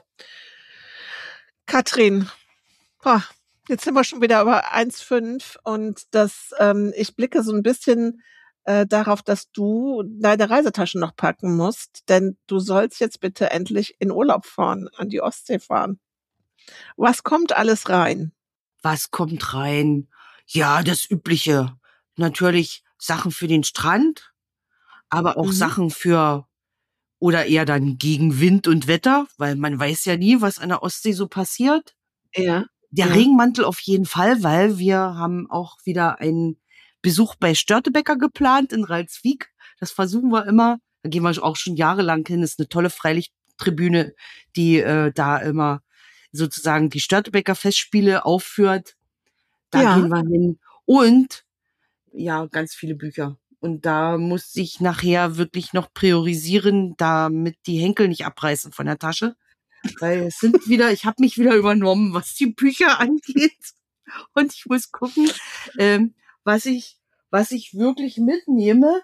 Katrin, boah, jetzt sind wir schon wieder über eins Komma fünf und das, ähm, ich blicke so ein bisschen äh, darauf, dass du deine Reisetasche noch packen musst, denn du sollst jetzt bitte endlich in Urlaub fahren, an die Ostsee fahren. Was kommt alles rein? Was kommt rein? Ja, das Übliche. Natürlich Sachen für den Strand, aber auch mhm. Sachen für, oder eher dann gegen Wind und Wetter, weil man weiß ja nie, was an der Ostsee so passiert. Ja. Der ja. Regenmantel auf jeden Fall, weil wir haben auch wieder einen Besuch bei Störtebeker geplant in Ralswiek. Das versuchen wir immer. Da gehen wir auch schon jahrelang hin. Das ist eine tolle Freilichttribüne, die äh, da immer sozusagen die Störtebeker Festspiele aufführt. Da ja. gehen wir hin. Und ja, ganz viele Bücher. Und da muss ich nachher wirklich noch priorisieren, damit die Henkel nicht abreißen von der Tasche. Weil es sind wieder, ich habe mich wieder übernommen, was die Bücher angeht. Und ich muss gucken, ähm, was ich, was ich wirklich mitnehme.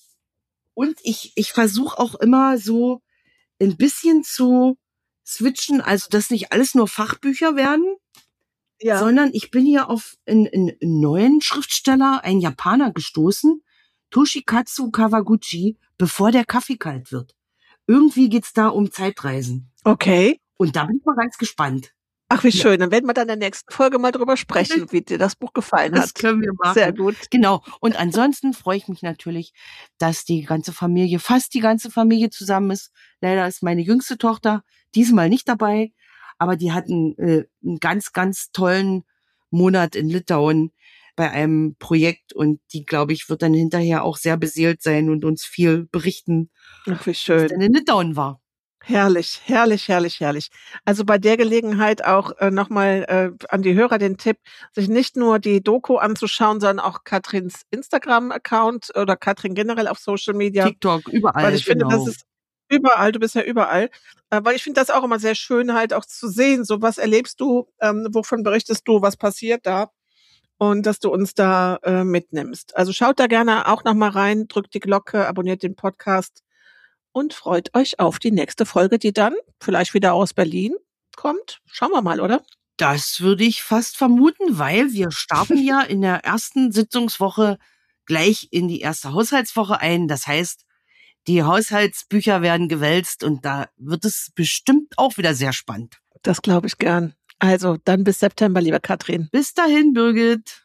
Und ich, ich versuche auch immer so ein bisschen zu switchen, also dass nicht alles nur Fachbücher werden, ja. sondern ich bin hier auf einen, einen neuen Schriftsteller, einen Japaner, gestoßen, Toshikatsu Kawaguchi, bevor der Kaffee kalt wird. Irgendwie geht's da um Zeitreisen. Okay. Und da bin ich mal ganz gespannt. Ach, wie schön. Ja. Dann werden wir dann in der nächsten Folge mal drüber sprechen, wie dir das Buch gefallen hat. Das können wir machen. Sehr gut. Genau. Und ansonsten freue ich mich natürlich, dass die ganze Familie, fast die ganze Familie zusammen ist. Leider ist meine jüngste Tochter diesmal nicht dabei, aber die hatten äh, einen ganz, ganz tollen Monat in Litauen bei einem Projekt und die, glaube ich, wird dann hinterher auch sehr beseelt sein und uns viel berichten, Ach, wie schön. was denn in Litauen war. Herrlich, herrlich, herrlich, herrlich. Also bei der Gelegenheit auch äh, nochmal äh, an die Hörer den Tipp, sich nicht nur die Doku anzuschauen, sondern auch Katrins Instagram-Account oder Katrin generell auf Social Media. TikTok, überall. Weil ich finde, genau. das ist überall, du bist ja überall. Äh, weil ich finde das auch immer sehr schön, halt auch zu sehen, so was erlebst du, ähm, wovon berichtest du, was passiert da und dass du uns da äh, mitnimmst. Also schaut da gerne auch nochmal rein, drückt die Glocke, abonniert den Podcast. Und freut euch auf die nächste Folge, die dann vielleicht wieder aus Berlin kommt. Schauen wir mal, oder? Das würde ich fast vermuten, weil wir starten ja in der ersten Sitzungswoche gleich in die erste Haushaltswoche ein. Das heißt, die Haushaltsbücher werden gewälzt und da wird es bestimmt auch wieder sehr spannend. Das glaube ich gern. Also dann bis September, liebe Katrin. Bis dahin, Birgit.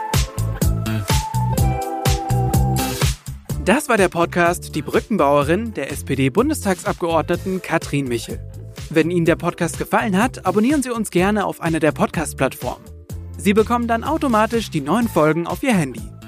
Das war der Podcast Die Brückenbauerin der S P D-Bundestagsabgeordneten Katrin Michel. Wenn Ihnen der Podcast gefallen hat, abonnieren Sie uns gerne auf einer der Podcast-Plattformen. Sie bekommen dann automatisch die neuen Folgen auf Ihr Handy.